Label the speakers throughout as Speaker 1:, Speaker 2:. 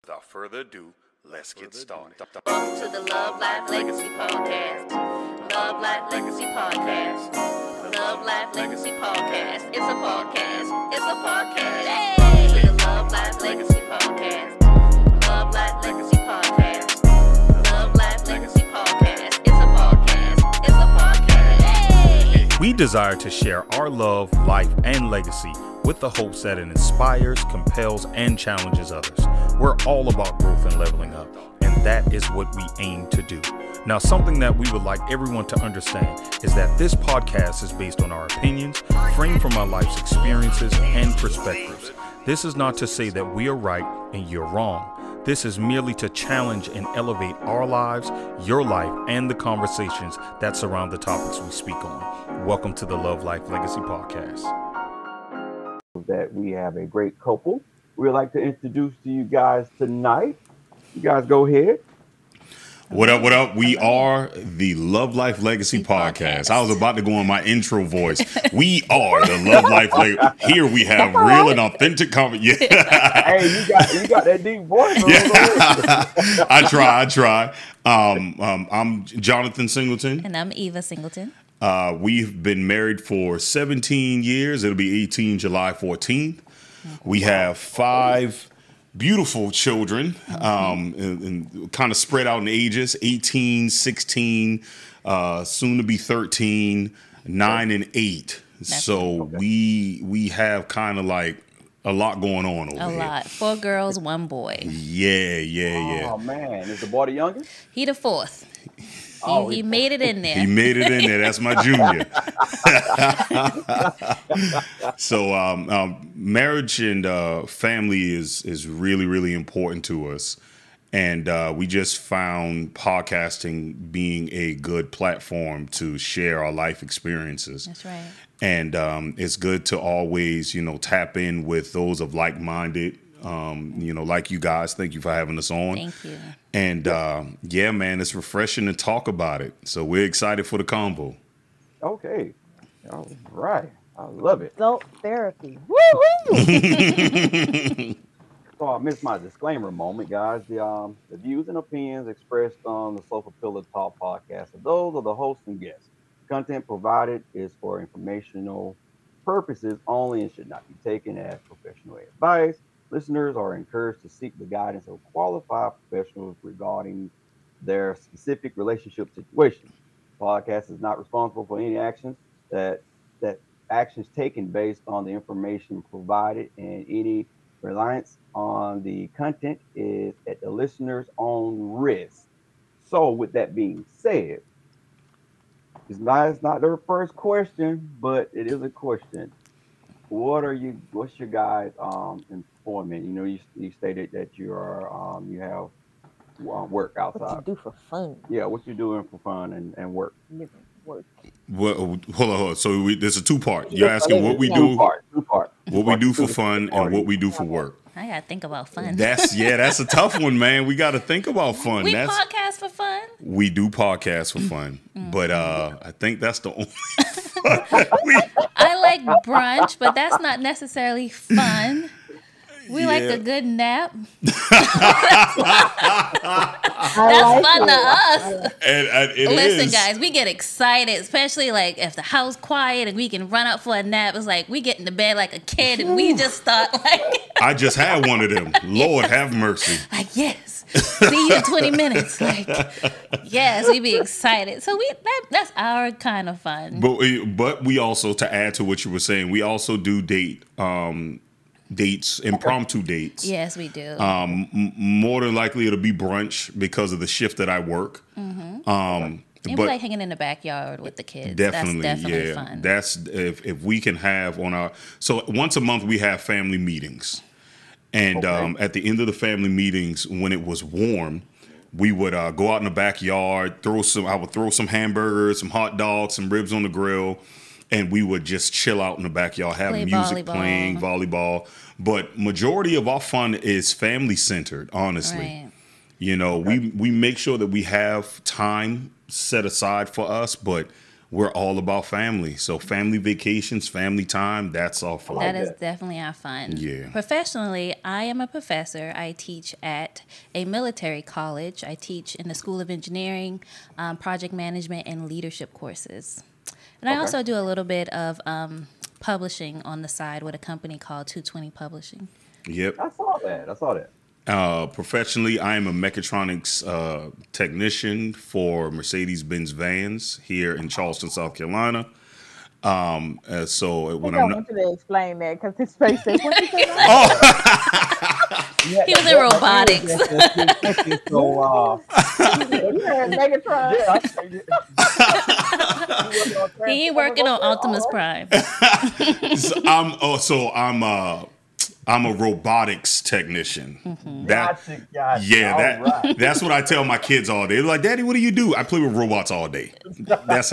Speaker 1: Without further ado, let's get started.
Speaker 2: Welcome to the Love Life Legacy Podcast. Love Life Legacy Podcast. Love Life Legacy Podcast. It's a podcast. It's a podcast. Hey! Welcome to the Love Life Legacy Podcast. Love Life Legacy Podcast. Love Life Legacy Podcast. It's a podcast. It's a podcast. Hey!
Speaker 1: We desire to share our love, life, and legacy with the hopes that it inspires, compels, and challenges others. We're all about growth and leveling up, and that is what we aim to do. Now, something that we would like everyone to understand is that this podcast is based on our opinions, framed from our life's experiences and perspectives. This is not to say that we are right and you're wrong. This is merely to challenge and elevate our lives, your life, and the conversations that surround the topics we speak on. Welcome to the Love Life Legacy Podcast.
Speaker 3: That we have a great couple we'd like to introduce to you guys tonight. You guys go ahead.
Speaker 4: What up, what up? We are the Love Life Legacy Podcast. I was about to go on my intro voice. We are the Love Life Legacy. Here we have real and authentic conversation. Yeah.
Speaker 3: Hey, you got that deep voice.
Speaker 4: Yeah. I try. I'm Jonathan Singleton.
Speaker 2: And I'm Eva Singleton.
Speaker 4: We've been married for 17 years. It'll be 18 July 14th. We have 5 beautiful children, and kind of spread out in ages, 18, 16, soon to be 13, 9, and 8. So we have kind of like a lot going on over here.
Speaker 2: A lot. 4 girls, 1 boy.
Speaker 4: Yeah.
Speaker 3: Oh, man. Is the boy the youngest?
Speaker 2: He the 4th.
Speaker 3: Oh,
Speaker 2: he made it in there.
Speaker 4: He made it in there. That's my junior. So marriage and family is really, really important to us. And we just found podcasting being a good platform to share our life experiences.
Speaker 2: That's right.
Speaker 4: And it's good to always, tap in with those of like-minded, like you guys. Thank you for having us on.
Speaker 2: Thank you.
Speaker 4: And yeah, man, it's refreshing to talk about it. So we're excited for the combo.
Speaker 3: Okay. All right. I love it.
Speaker 5: Adult therapy. Woo-hoo!
Speaker 3: So I missed my disclaimer moment, guys. The views and opinions expressed on the Sofa Pillow Talk podcast are those of the host and guests. Content provided is for informational purposes only and should not be taken as professional advice. Listeners are encouraged to seek the guidance of qualified professionals regarding their specific relationship situation. The podcast is not responsible for any actions that actions taken based on the information provided, and any reliance on the content is at the listener's own risk. So, with that being said, it's not their first question, but it is a question. What's your guys' employment? You stated that you are you have work outside.
Speaker 5: What you do for fun?
Speaker 3: Yeah, what you doing for fun and work?
Speaker 5: Living, work.
Speaker 4: Well, hold on. So there's a 2-part. You're asking what we do,
Speaker 3: Two part.
Speaker 4: what we do for fun, and what we do for work.
Speaker 2: I gotta think about fun.
Speaker 4: That's a tough one, man. We got to think about fun.
Speaker 2: We podcast for fun.
Speaker 4: We do podcasts for fun, but I think that's the only fun.
Speaker 2: I like brunch, but that's not necessarily fun. We like a good nap. That's fun to us.
Speaker 4: And
Speaker 2: Listen, guys, we get excited, especially like if the house quiet and we can run out for a nap. It's like we get into bed like a kid and we just start like.
Speaker 4: I just had one of them. Lord have mercy.
Speaker 2: Like, yes, see you in 20 minutes. Like, yes, we be excited. So that's our kind of fun.
Speaker 4: But we also, to add to what you were saying, we also do dates, impromptu dates.
Speaker 2: Yes, we do.
Speaker 4: More than likely, it'll be brunch because of the shift that I work.
Speaker 2: And we like hanging in the backyard with the kids.
Speaker 4: Definitely,
Speaker 2: that's definitely fun.
Speaker 4: That's if we can have so once a month we have family meetings, and at the end of the family meetings, when it was warm, we would go out in the backyard, I would throw some hamburgers, some hot dogs, some ribs on the grill. And we would just chill out in the backyard, have music playing, volleyball. But majority of our fun is family centered, honestly. Right. We make sure that we have time set aside for us, but we're all about family. So family vacations, family time, that's all fun.
Speaker 6: That is definitely our fun.
Speaker 4: Yeah.
Speaker 6: Professionally, I am a professor. I teach at a military college. I teach in the School of Engineering, project management, and leadership courses. And I also do a little bit of publishing on the side with a company called 220 Publishing.
Speaker 4: Yep.
Speaker 3: I saw that.
Speaker 4: Professionally, I am a mechatronics technician for Mercedes-Benz vans here in Charleston, South Carolina. So when
Speaker 5: I
Speaker 4: I'm
Speaker 5: want you to explain that because his face says, what you say?
Speaker 6: He was in robotics.
Speaker 3: So,
Speaker 5: You heard Megatron.
Speaker 6: He ain't working on Optimus Prime.
Speaker 4: I'm a robotics technician.
Speaker 3: Gotcha.
Speaker 4: That's what I tell my kids all day. They're like, Daddy, what do you do? I play with robots all day. Because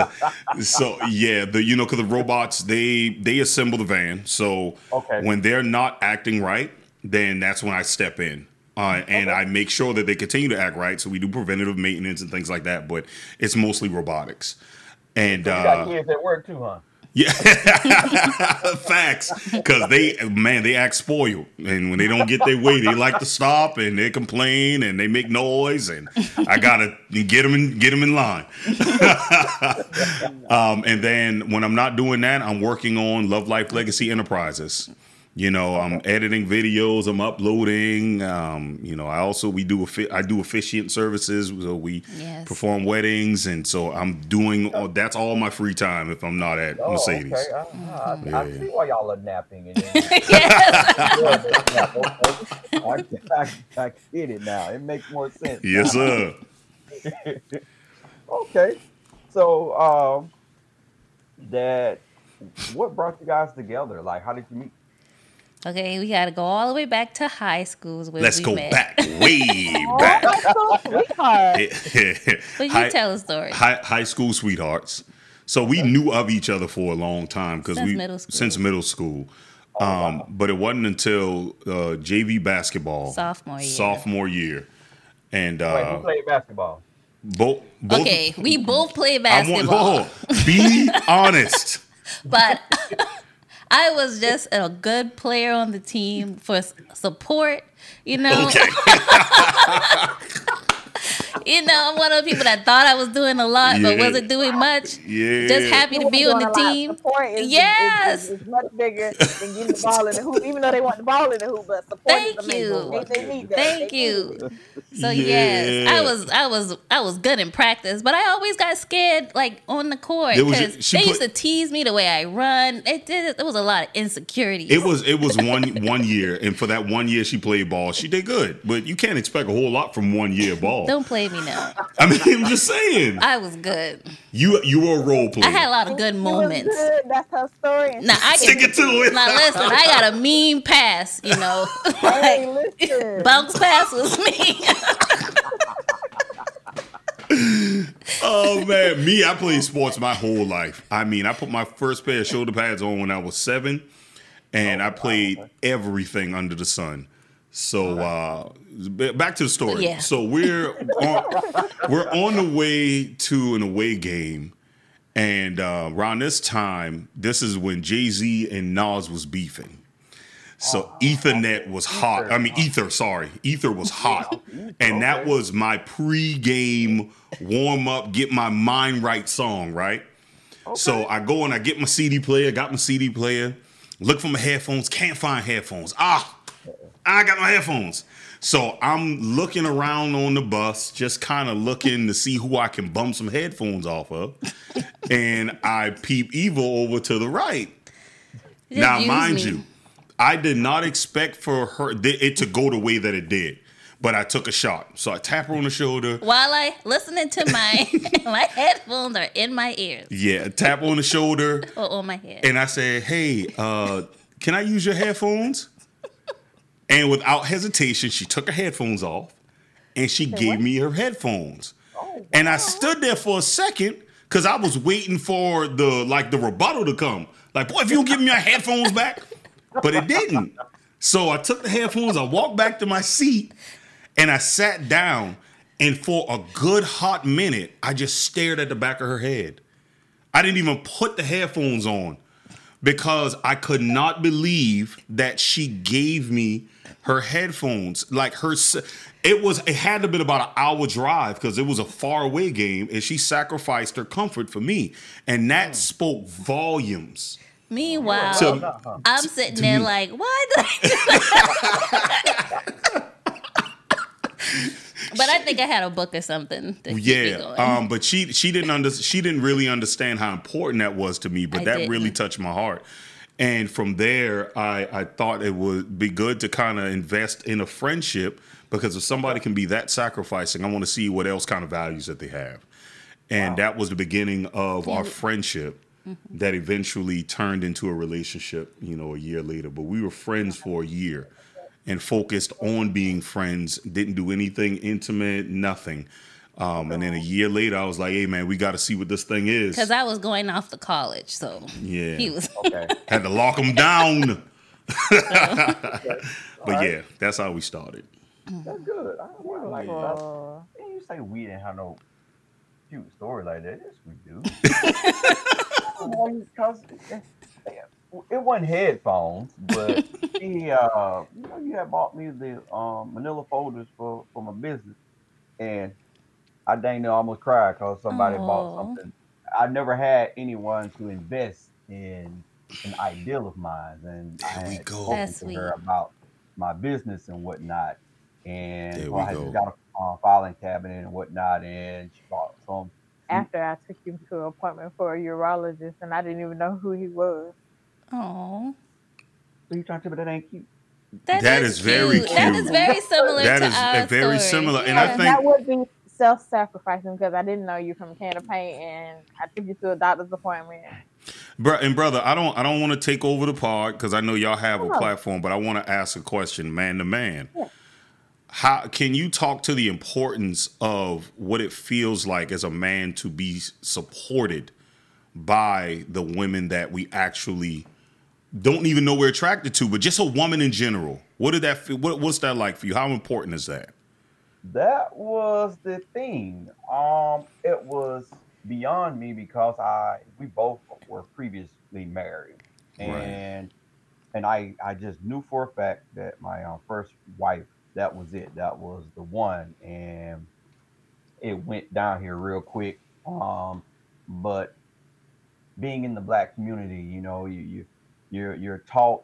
Speaker 4: the robots they assemble the van. So when they're not acting right, then that's when I step in. And I make sure that they continue to act right. So we do preventative maintenance and things like that. But it's mostly robotics. And
Speaker 3: you got kids at work too, huh?
Speaker 4: Yeah, facts. Because they act spoiled, and when they don't get their way, they like to stop and they complain and they make noise, and I gotta get them in line. And then when I'm not doing that, I'm working on Love Life Legacy Enterprises. I'm editing videos, I'm uploading. I do officiant services, so we perform weddings, and so I'm doing. That's all my free time if I'm not at Mercedes.
Speaker 3: Okay. I see why y'all are napping. I get it now. It makes more sense.
Speaker 4: Yes, sir.
Speaker 3: Okay, so what brought you guys together? Like, how did you meet?
Speaker 6: Okay, we got to go all the way back to high schools where
Speaker 4: Let's
Speaker 6: we
Speaker 4: go
Speaker 6: met.
Speaker 4: back, way back.
Speaker 6: But you tell a story.
Speaker 4: High school sweethearts. So we knew of each other for a long time since middle school. But it wasn't until JV basketball sophomore year, and
Speaker 3: wait, who played basketball?
Speaker 4: Both.
Speaker 6: Okay, we both played basketball.
Speaker 4: Be honest.
Speaker 6: But I was just a good player on the team for support, Okay. I'm one of the people that thought I was doing a lot, but wasn't doing much.
Speaker 4: Yeah.
Speaker 6: Just happy to be on the team.
Speaker 5: Support is much bigger than getting the ball in the hoop, even though they want the ball in the hoop, but support is amazing. They need that.
Speaker 6: Thank you. So yes, I was good in practice, but I always got scared like on the court because they used to tease me the way I run. There was a lot of insecurities.
Speaker 4: It was one year, and for that 1 year she played ball, she did good. But you can't expect a whole lot from 1 year ball.
Speaker 6: Don't play me now.
Speaker 4: I mean, I'm just saying.
Speaker 6: I was good.
Speaker 4: You were a role player.
Speaker 6: I had a lot of good moments.
Speaker 5: Good. That's her story.
Speaker 6: Now I
Speaker 4: stick it to it.
Speaker 6: Now listen, I got a mean pass.
Speaker 5: Hey, listen.
Speaker 6: Bounce pass was me.
Speaker 4: Oh man, I played sports my whole life. I mean, I put my first pair of shoulder pads on when I was 7, and I played everything under the sun. So back to the story.
Speaker 6: Yeah.
Speaker 4: So we're on the way to an away game, and around this time, this is when Jay-Z and Nas was beefing. So Ethernet was hot. I mean, Ether was hot. And that was my pre-game warm-up, get my mind right song, right? Okay. So I go and I get my CD player, look for my headphones, can't find headphones. I got my headphones. So I'm looking around on the bus, just kind of looking to see who I can bum some headphones off of. And I peep Evil over to the right. Now, mind you, I did not expect for it to go the way that it did, but I took a shot. So I tap her on the shoulder.
Speaker 6: While I listening to my headphones are in my ears.
Speaker 4: Yeah, tap on the shoulder.
Speaker 6: Or on my head.
Speaker 4: And I said, hey, can I use your headphones? And without hesitation, she took her headphones off and she gave me her headphones. Oh, wow. And I stood there for a second because I was waiting for the rebuttal to come. Like, boy, if you don't give me my headphones back. But it didn't. So I took the headphones, I walked back to my seat, and I sat down. And for a good hot minute, I just stared at the back of her head. I didn't even put the headphones on because I could not believe that she gave me her headphones. Like it had to have been about an hour drive because it was a far away game, and she sacrificed her comfort for me, and that spoke volumes.
Speaker 6: Meanwhile, I'm sitting there like, why did I do that? But I think I had a book or something. To keep me going.
Speaker 4: But she didn't really understand how important that was to me. But that really touched my heart. And from there, I thought it would be good to kind of invest in a friendship, because if somebody can be that sacrificing, I want to see what else kind of values that they have. And that was the beginning of our friendship that eventually turned into a relationship, a year later. But we were friends for a year and focused on being friends, didn't do anything intimate, nothing. And then a year later, I was like, hey, man, we got to see what this thing is.
Speaker 6: Because I was going off to college, so he was.
Speaker 4: Had to lock him down. But yeah, that's how we started.
Speaker 3: That's good. I really like that. And you say we didn't have no cute story like that. Yes, we do. Because it wasn't headphones, but you had bought me the manila folders for my business, and I dang near almost cried because somebody bought something. I never had anyone to invest in an ideal of mine, and I had spoken to her about my business and whatnot, and so I had just got a filing cabinet and whatnot, and she bought some.
Speaker 5: After I took him to an appointment for a urologist, and I didn't even know who he was.
Speaker 6: Oh.
Speaker 3: So you trying to tell me that ain't cute?
Speaker 4: That is very cute.
Speaker 6: That is very similar to our
Speaker 4: That is very similar.
Speaker 5: Yeah,
Speaker 4: and I think
Speaker 5: that would be self-sacrificing because I didn't know you from a can of paint, and I took you to a doctor's appointment.
Speaker 4: Brother, I don't want to take over the pod because I know y'all have a platform, but I want to ask a question, man to man.
Speaker 5: Yeah.
Speaker 4: How can you talk to the importance of what it feels like as a man to be supported by the women that we actually don't even know we're attracted to, but just a woman in general? What did that feel? What's that like for you? How important is that?
Speaker 3: That was the thing. It was beyond me because we both were previously married, and I just knew for a fact that my first wife, that was it. That was the one, and it went down here real quick. But being in the Black community, you're taught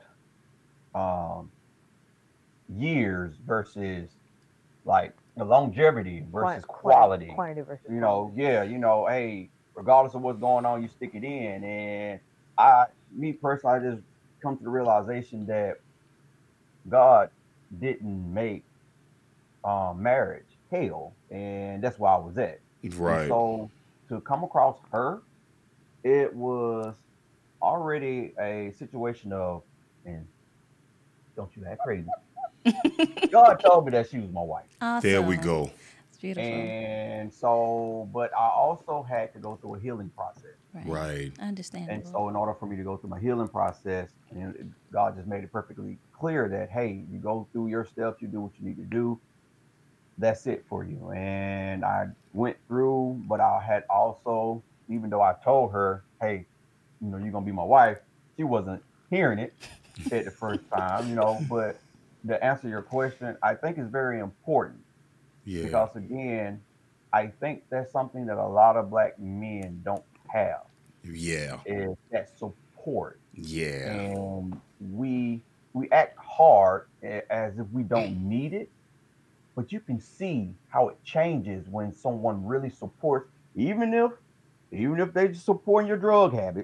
Speaker 3: years versus like the longevity versus quality.
Speaker 5: Quantity versus
Speaker 3: hey, regardless of what's going on, you stick it in. And me personally, I just come to the realization that God didn't make marriage hell, and that's where I was at.
Speaker 4: Right.
Speaker 3: And so to come across her, it was already a situation of, and don't you act crazy. God told me that she was my wife.
Speaker 6: Awesome.
Speaker 4: There we go.
Speaker 6: It's beautiful.
Speaker 3: And so, but I also had to go through a healing process.
Speaker 4: Right.
Speaker 6: Understandable.
Speaker 3: And so in order for me to go through my healing process, and God just made it perfectly clear that, hey, you go through your steps, you do what you need to do. That's it for you. And I went through, but I had also, even though I told her, hey, you're going to be my wife, she wasn't hearing it at the first time, but to answer your question, I think is very important.
Speaker 4: Yeah.
Speaker 3: Because again, I think that's something that a lot of Black men don't have.
Speaker 4: Yeah.
Speaker 3: Is that support.
Speaker 4: Yeah.
Speaker 3: And we act hard as if we don't need it, but you can see how it changes when someone really supports, even if they just supporting your drug habit,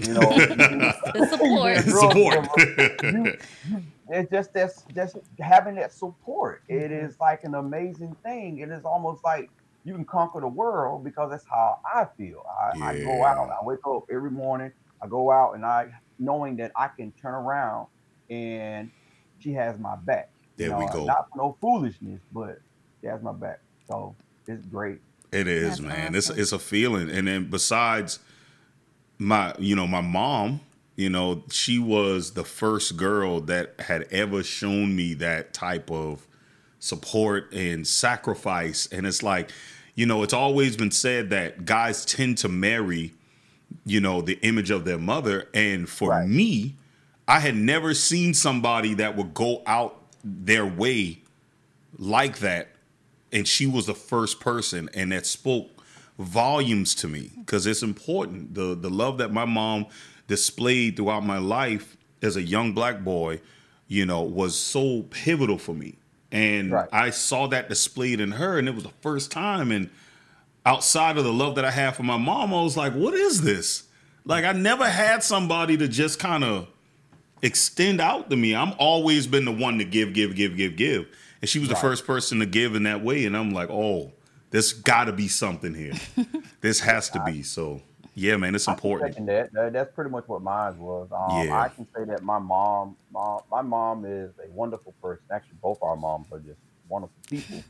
Speaker 6: Support.
Speaker 3: It's just having that support. It is like an amazing thing. It is almost like you can conquer the world because that's how I feel. I go out, I wake up every morning, I go out and knowing that I can turn around and she has my back.
Speaker 4: There we go.
Speaker 3: Not for no foolishness, but she has my back. So it's great.
Speaker 4: It is, that's man. Awesome. It's a feeling. And then besides my mom, she was the first girl that had ever shown me that type of support and sacrifice. And it's like, it's always been said that guys tend to marry the image of their mother. And for me, I had never seen somebody that would go out their way like that. And she was the first person, and that spoke volumes to me, because it's important. The love that my mom displayed throughout my life as a young black boy, was so pivotal for me. And I saw that displayed in her, and it was the first time. And outside of the love that I have for my mom, I was like, what is this? Like, I never had somebody to just kind of extend out to me. I'm always been the one to give. And she was the first person to give in that way. And I'm like, oh, there's got to be something here. This has to be. So, yeah, man, it's important.
Speaker 3: That's pretty much what mine was. I can say that my mom is a wonderful person. Actually, both our moms are just wonderful people.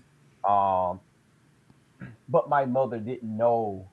Speaker 3: But my mother didn't know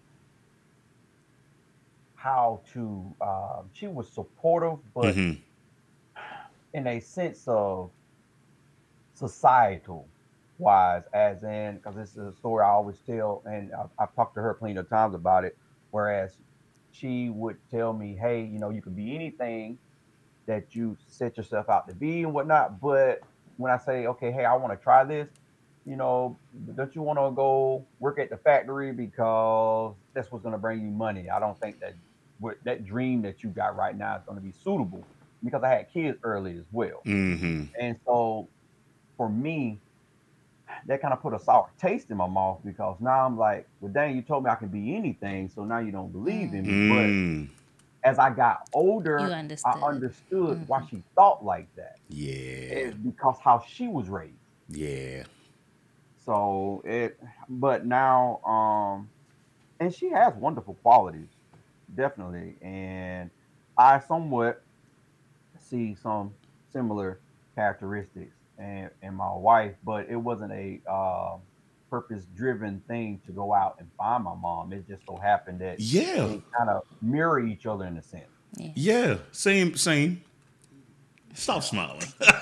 Speaker 3: how to. She was supportive, but in a sense of societal wise, as in, because this is a story I always tell, and I've talked to her plenty of times about it, whereas she would tell me, hey, you can be anything that you set yourself out to be and whatnot, but when I say, okay, hey, I want to try this, don't you want to go work at the factory because that's what's going to bring you money? I don't think that that dream that you got right now is going to be suitable, because I had kids early as well. And so for me, that kind of put a sour taste in my mouth, because now I'm like, well, dang, you told me I could be anything, so now you don't believe in me. But as I got older, I understood why she thought like that.
Speaker 4: Yeah.
Speaker 3: It's because how she was raised.
Speaker 4: Yeah.
Speaker 3: So but now, and she has wonderful qualities, definitely. And I somewhat see some similar characteristics and my wife, but it wasn't a purpose-driven thing to go out and find my mom. It just so happened that they kind of mirror each other in a sense.
Speaker 4: Yeah, same. Stop smiling.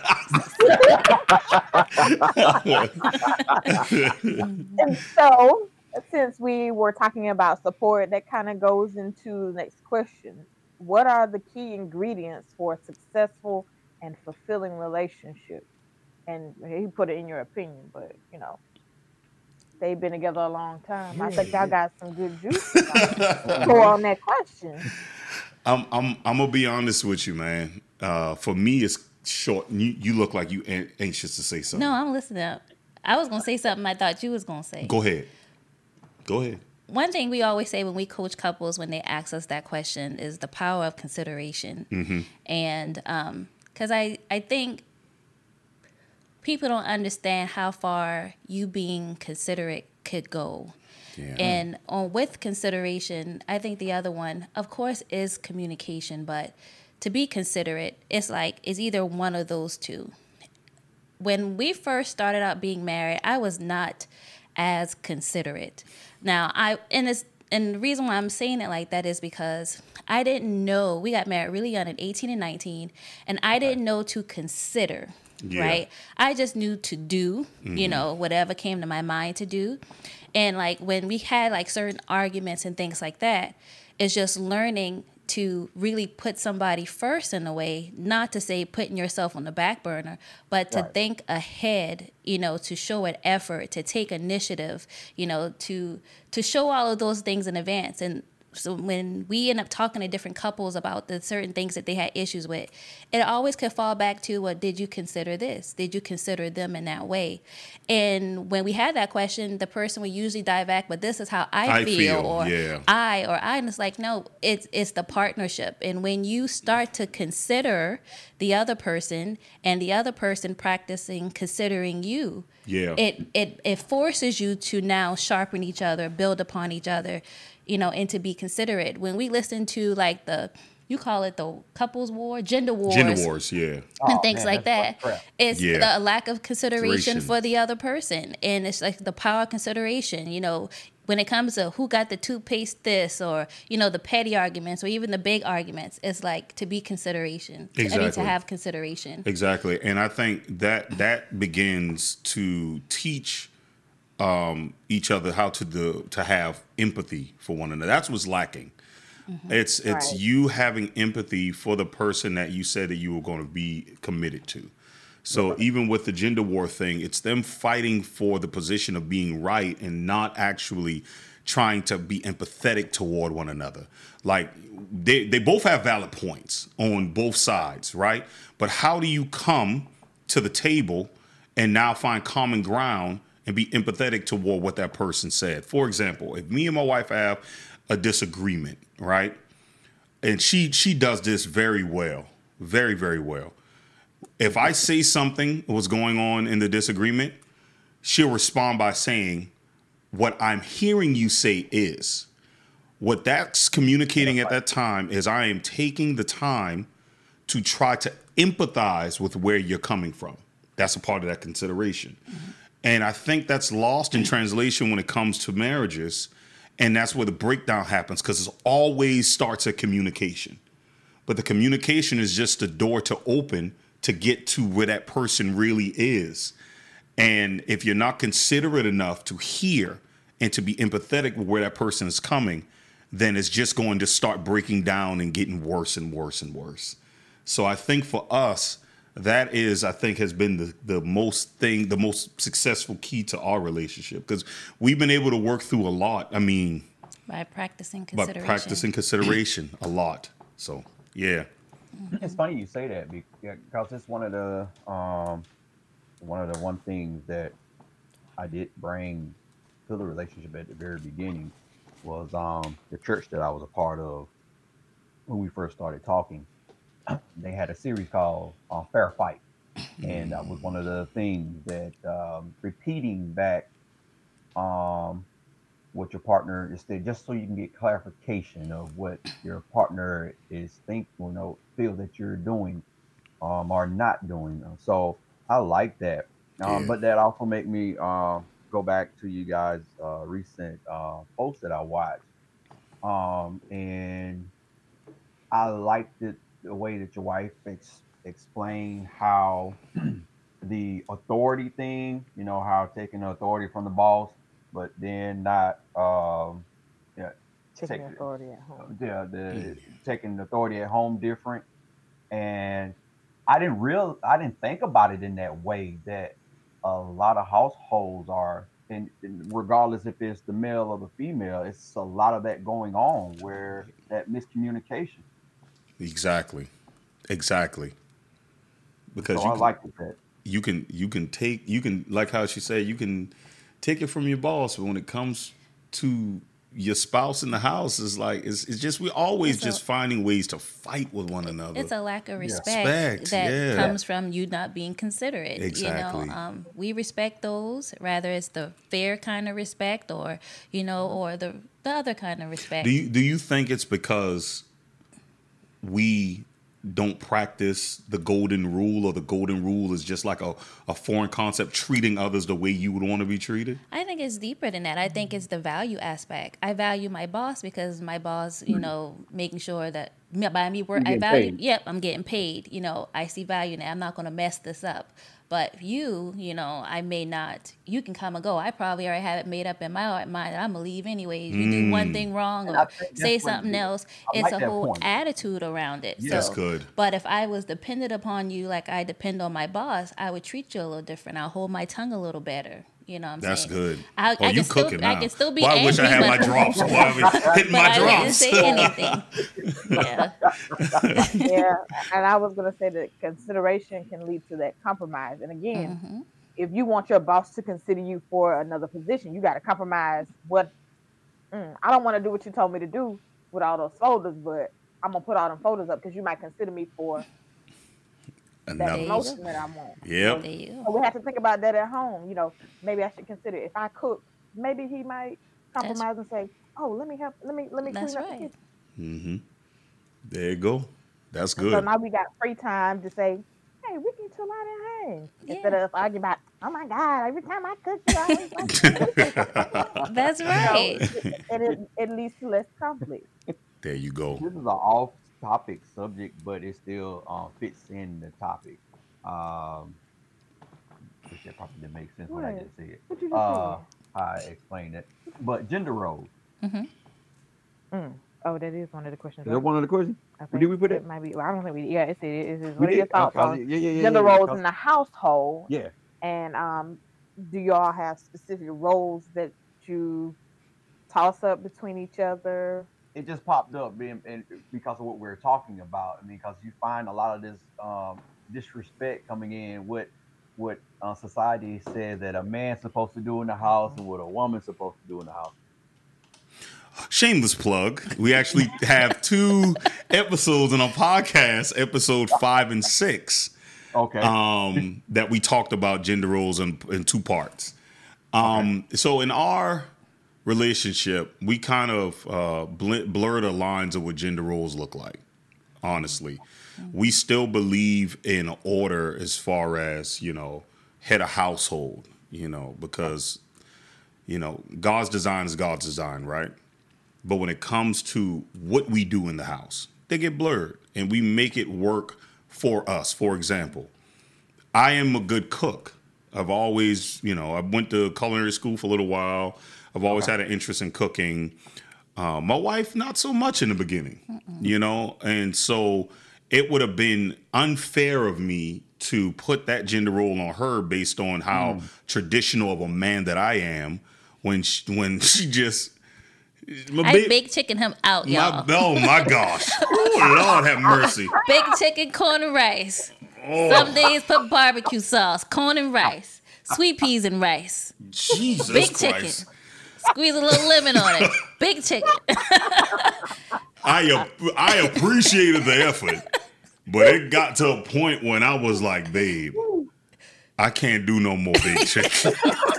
Speaker 5: And so, since we were talking about support, that kind of goes into the next question. What are the key ingredients for a successful and fulfilling relationship? And he put it in your opinion, but they've been together a long time. I think y'all got some good juice on that question.
Speaker 4: I'm gonna be honest with you, man. For me, it's short. You look like you anxious to say something.
Speaker 6: No, I'm listening up. I was gonna say something I thought you was gonna say.
Speaker 4: Go ahead.
Speaker 6: One thing we always say when we coach couples when they ask us that question is the power of consideration. And because I think people don't understand how far you being considerate could go. Yeah. And with consideration, I think the other one, of course, is communication. But to be considerate, it's either one of those two. When we first started out being married, I was not as considerate. Now, and the reason why I'm saying it like that is because I didn't know. We got married really young at 18 and 19, and I didn't know to consider. Yeah. Right? I just knew to do, whatever came to my mind to do. And when we had certain arguments and things like that, it's just learning to really put somebody first in a way, not to say putting yourself on the back burner, but to think ahead, to show an effort, to take initiative, to show all of those things in advance. And so when we end up talking to different couples about the certain things that they had issues with, it always could fall back to, well, did you consider this? Did you consider them in that way? And when we had that question, the person would usually dive back, but this is how I feel, or and it's like, no, it's the partnership. And when you start to consider the other person and the other person practicing considering you, it forces you to now sharpen each other, build upon each other, and to be considerate. When we listen to you call it the couples war, gender wars,
Speaker 4: yeah,
Speaker 6: and things like that. It's the lack of consideration for the other person, and it's the power of consideration. When it comes to who got the toothpaste this, or the petty arguments, or even the big arguments, it's to be consideration.
Speaker 4: Exactly.
Speaker 6: I mean, to have consideration.
Speaker 4: Exactly, and I think that begins to teach each other how to have empathy for one another. That's what's lacking. It's
Speaker 5: Right.
Speaker 4: you having empathy for the person that you said that you were going to be committed to. So even with the gender war thing, it's them fighting for the position of being right and not actually trying to be empathetic toward one another. Like they both have valid points on both sides, right? But how do you come to the table and now find common ground and be empathetic toward what that person said? For example, if me and my wife have a disagreement, right? And she does this very well, very, very well. If I say something was going on in the disagreement, she'll respond by saying, what I'm hearing you say is. What that's communicating at that time is I am taking the time to try to empathize with where you're coming from. That's a part of that consideration. And I think that's lost in translation when it comes to marriages. And that's where the breakdown happens, because it always starts at communication. But the communication is just the door to open to get to where that person really is. And if you're not considerate enough to hear and to be empathetic with where that person is coming, then it's just going to start breaking down and getting worse and worse and worse. So I think for us, that is, I think, has been the most successful key to our relationship, because we've been able to work through a lot. I mean,
Speaker 6: By practicing
Speaker 4: by
Speaker 6: consideration.
Speaker 4: practicing consideration a lot. So yeah.
Speaker 3: It's funny you say that because it's one of the one things that I did bring to the relationship at the very beginning was the church that I was a part of when we first started talking. They had a series called Fair Fight, and that was one of the things that repeating back what your partner is saying, just so you can get clarification of what your partner is feel that you're doing or not doing. So I like that. But that also make me go back to you guys' recent post that I watched, and I liked the way that your wife explained how the authority thing, how taking the authority from the boss, but then not yeah,
Speaker 5: Taking
Speaker 3: take,
Speaker 5: authority at home.
Speaker 3: the taking authority at home different. And I didn't think about it in that way, that a lot of households are, and regardless if it's the male or the female, it's a lot of that going on where that miscommunication.
Speaker 4: Exactly. Exactly. Because
Speaker 3: So I like that.
Speaker 4: you can take, you can, like how she said, you can take it from your boss, but when it comes to your spouse in the house, is like it's just we always
Speaker 6: It's a-
Speaker 4: just finding ways to fight with one another.
Speaker 6: It's a lack of respect
Speaker 4: Respect,
Speaker 6: that
Speaker 4: yeah.
Speaker 6: comes from you not being considerate.
Speaker 4: Exactly.
Speaker 6: We respect those, rather it's the fair kind of respect, or or the other kind of respect.
Speaker 4: Do you think it's because we don't practice the golden rule, or the golden rule is just like a foreign concept, treating others the way you would want to be treated?
Speaker 6: I think it's deeper than that. I think it's the value aspect. I value my boss because my boss, making sure that by me work,
Speaker 3: You're
Speaker 6: I
Speaker 3: getting
Speaker 6: value.
Speaker 3: paid.
Speaker 6: Yep, I'm getting paid. I see value in that. I'm not going to mess this up. But you, I may not. You can come and go. I probably already have it made up in my mind that I'm gonna leave anyways. You do one thing wrong
Speaker 3: And I
Speaker 6: or
Speaker 3: think that's
Speaker 6: say
Speaker 3: what
Speaker 6: something else.
Speaker 3: I
Speaker 6: It's
Speaker 3: like
Speaker 6: a
Speaker 3: that
Speaker 6: whole
Speaker 3: point.
Speaker 6: attitude around it.
Speaker 3: Yeah.
Speaker 4: That's good.
Speaker 6: But if I was dependent upon you like I depend on my boss, I would treat you a little different. I'll hold my tongue a little better. You know what I'm
Speaker 4: That's
Speaker 6: saying?
Speaker 4: good.
Speaker 6: I
Speaker 4: Oh, you
Speaker 6: can still,
Speaker 4: cooking
Speaker 6: I
Speaker 4: now.
Speaker 6: can still be
Speaker 4: Well, I
Speaker 6: angry.
Speaker 4: wish I had my
Speaker 6: but-
Speaker 4: drops. Boy, I was hitting
Speaker 6: but
Speaker 4: my
Speaker 6: I didn't
Speaker 4: drops.
Speaker 6: say anything. Yeah.
Speaker 5: Yeah, and I was gonna say that consideration can lead to that compromise. And again,
Speaker 6: Mm-hmm.
Speaker 5: if you want your boss to consider you for another position, you got to compromise. I don't want to do what you told me to do with all those folders, but I'm gonna put all them folders up because you might consider me for that
Speaker 4: Another.
Speaker 6: you
Speaker 5: promotion that I want.
Speaker 4: Yep.
Speaker 6: There you
Speaker 5: So
Speaker 6: go.
Speaker 5: we have to think about that at home. Maybe I should consider if I cook, maybe he might compromise and say, "Oh, let me help. Let me
Speaker 6: That's
Speaker 5: clean up the
Speaker 6: right.
Speaker 5: kitchen."
Speaker 4: Mm-hmm. There you go. That's
Speaker 5: And so
Speaker 4: good.
Speaker 5: now we got free time to say, "Hey, we can chill out and hang," instead
Speaker 6: Yeah.
Speaker 5: of arguing about, "Oh my God, every time I cook, you always like."
Speaker 6: That's right.
Speaker 5: It leads to less conflict.
Speaker 4: There you go.
Speaker 3: This is an off-topic subject, but it still fits in the topic. Um, which that probably didn't make sense when I
Speaker 5: What?
Speaker 3: just said.
Speaker 5: What you just
Speaker 3: Uh, I explained it, but gender roles.
Speaker 6: Mm-hmm.
Speaker 5: said? Oh, that is one of the questions.
Speaker 3: Is that one of the questions?
Speaker 5: Okay.
Speaker 3: Did we put it?
Speaker 5: It might be. Well, I don't think we. Yeah, it is.
Speaker 3: We
Speaker 5: What are your
Speaker 3: did.
Speaker 5: thoughts on gender roles in the household?
Speaker 3: Yeah.
Speaker 5: And do y'all have specific roles that you toss up between each other?
Speaker 7: It just popped up because of what we're talking about. I mean, because you find a lot of this disrespect coming in. What society says that a man's supposed to do in the house and what a woman's supposed to do in the house.
Speaker 4: Shameless plug. We actually have 2 episodes in our podcast, episode 5 and 6.
Speaker 7: Okay.
Speaker 4: That we talked about gender roles in 2 parts. So in our relationship, we kind of blur the lines of what gender roles look like. Honestly, we still believe in order as far as, head of household, because, God's design is God's design, right? But when it comes to what we do in the house, they get blurred and we make it work for us. For example, I am a good cook. I've always, I went to culinary school for a little while. I've always had an interest in cooking. My wife, not so much in the beginning, and so it would have been unfair of me to put that gender role on her based on how traditional of a man that I am when she just...
Speaker 6: I big chicken him out, y'all.
Speaker 4: Oh my gosh. Oh, Lord have mercy.
Speaker 6: Big chicken, corn and rice. Some days put barbecue sauce, corn and rice, sweet peas and rice.
Speaker 4: Jesus
Speaker 6: Big
Speaker 4: Christ.
Speaker 6: chicken. Squeeze a little lemon on it. Big chicken.
Speaker 4: I appreciated the effort, but it got to a point when I was like, babe, I can't do no more big chicken.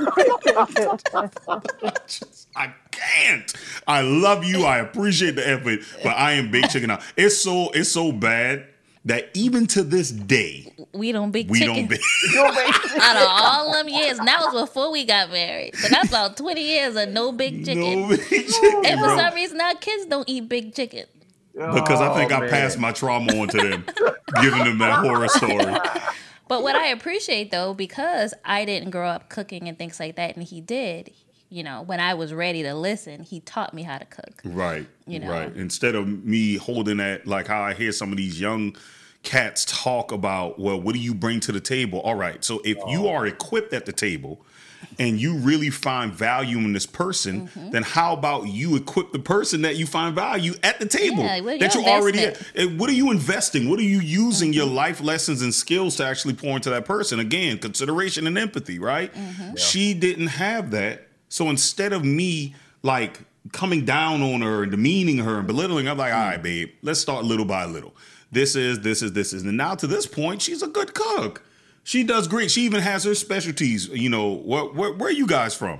Speaker 4: I can't. I love you. I appreciate the effort, but I am big chicken now. It's so bad that even to this day,
Speaker 6: we don't big
Speaker 4: we
Speaker 6: chicken.
Speaker 4: don't big.
Speaker 6: Out of all them years, and that was before we got married. So that's about 20 years of no big chicken.
Speaker 4: No big chicken,
Speaker 6: And for
Speaker 4: bro.
Speaker 6: some reason, our kids don't eat big chicken.
Speaker 4: Because I think I passed my trauma on to them, giving them that horror story.
Speaker 6: But what I appreciate, though, because I didn't grow up cooking and things like that, and he did, when I was ready to listen, he taught me how to cook.
Speaker 4: Right. Right. Instead of me holding that, like how I hear some of these young cats talk about, well, what do you bring to the table? All right. So if you are equipped at the table and you really find value in this person, then how about you equip the person that you find value at the table?
Speaker 6: Yeah, what
Speaker 4: that
Speaker 6: your
Speaker 4: you already
Speaker 6: investment?
Speaker 4: what are you investing? What are you using your life lessons and skills to actually pour into that person? Again, consideration and empathy, right? She didn't have that. So instead of me like coming down on her and demeaning her and belittling her, I'm like, all right, babe, let's start little by little. This is. And now to this point, she's a good cook. She does great. She even has her specialties. Where are you guys from?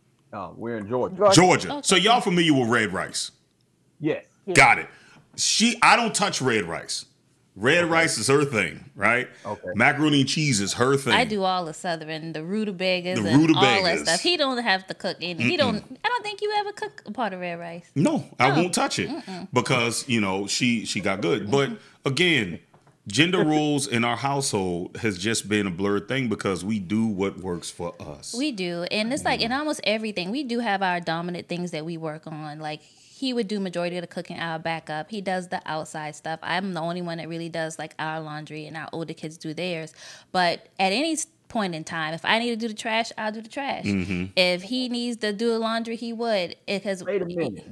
Speaker 7: We're in Georgia.
Speaker 4: Georgia.
Speaker 6: Okay.
Speaker 4: So y'all familiar with red rice?
Speaker 7: Yes.
Speaker 4: Got it. I don't touch red rice. Red rice is her thing, right?
Speaker 7: Okay.
Speaker 4: Macaroni and cheese is her thing.
Speaker 6: I do all the southern, the rutabagas,
Speaker 4: The
Speaker 6: and all
Speaker 4: rutabagas.
Speaker 6: that stuff. He don't have to cook any. I don't think you ever cook a pot of red rice.
Speaker 4: No, I won't touch it because she got good. But again, gender roles in our household has just been a blurred thing because we do what works for us.
Speaker 6: We do. And it's like in almost everything, we do have our dominant things that we work on. Like he would do majority of the cooking, I'll back up. He does the outside stuff. I'm the only one that really does like our laundry, and our older kids do theirs. But at any point in time, if I need to do the trash, I'll do the trash. If he needs to do the laundry, he would. Because
Speaker 7: Wait a minute.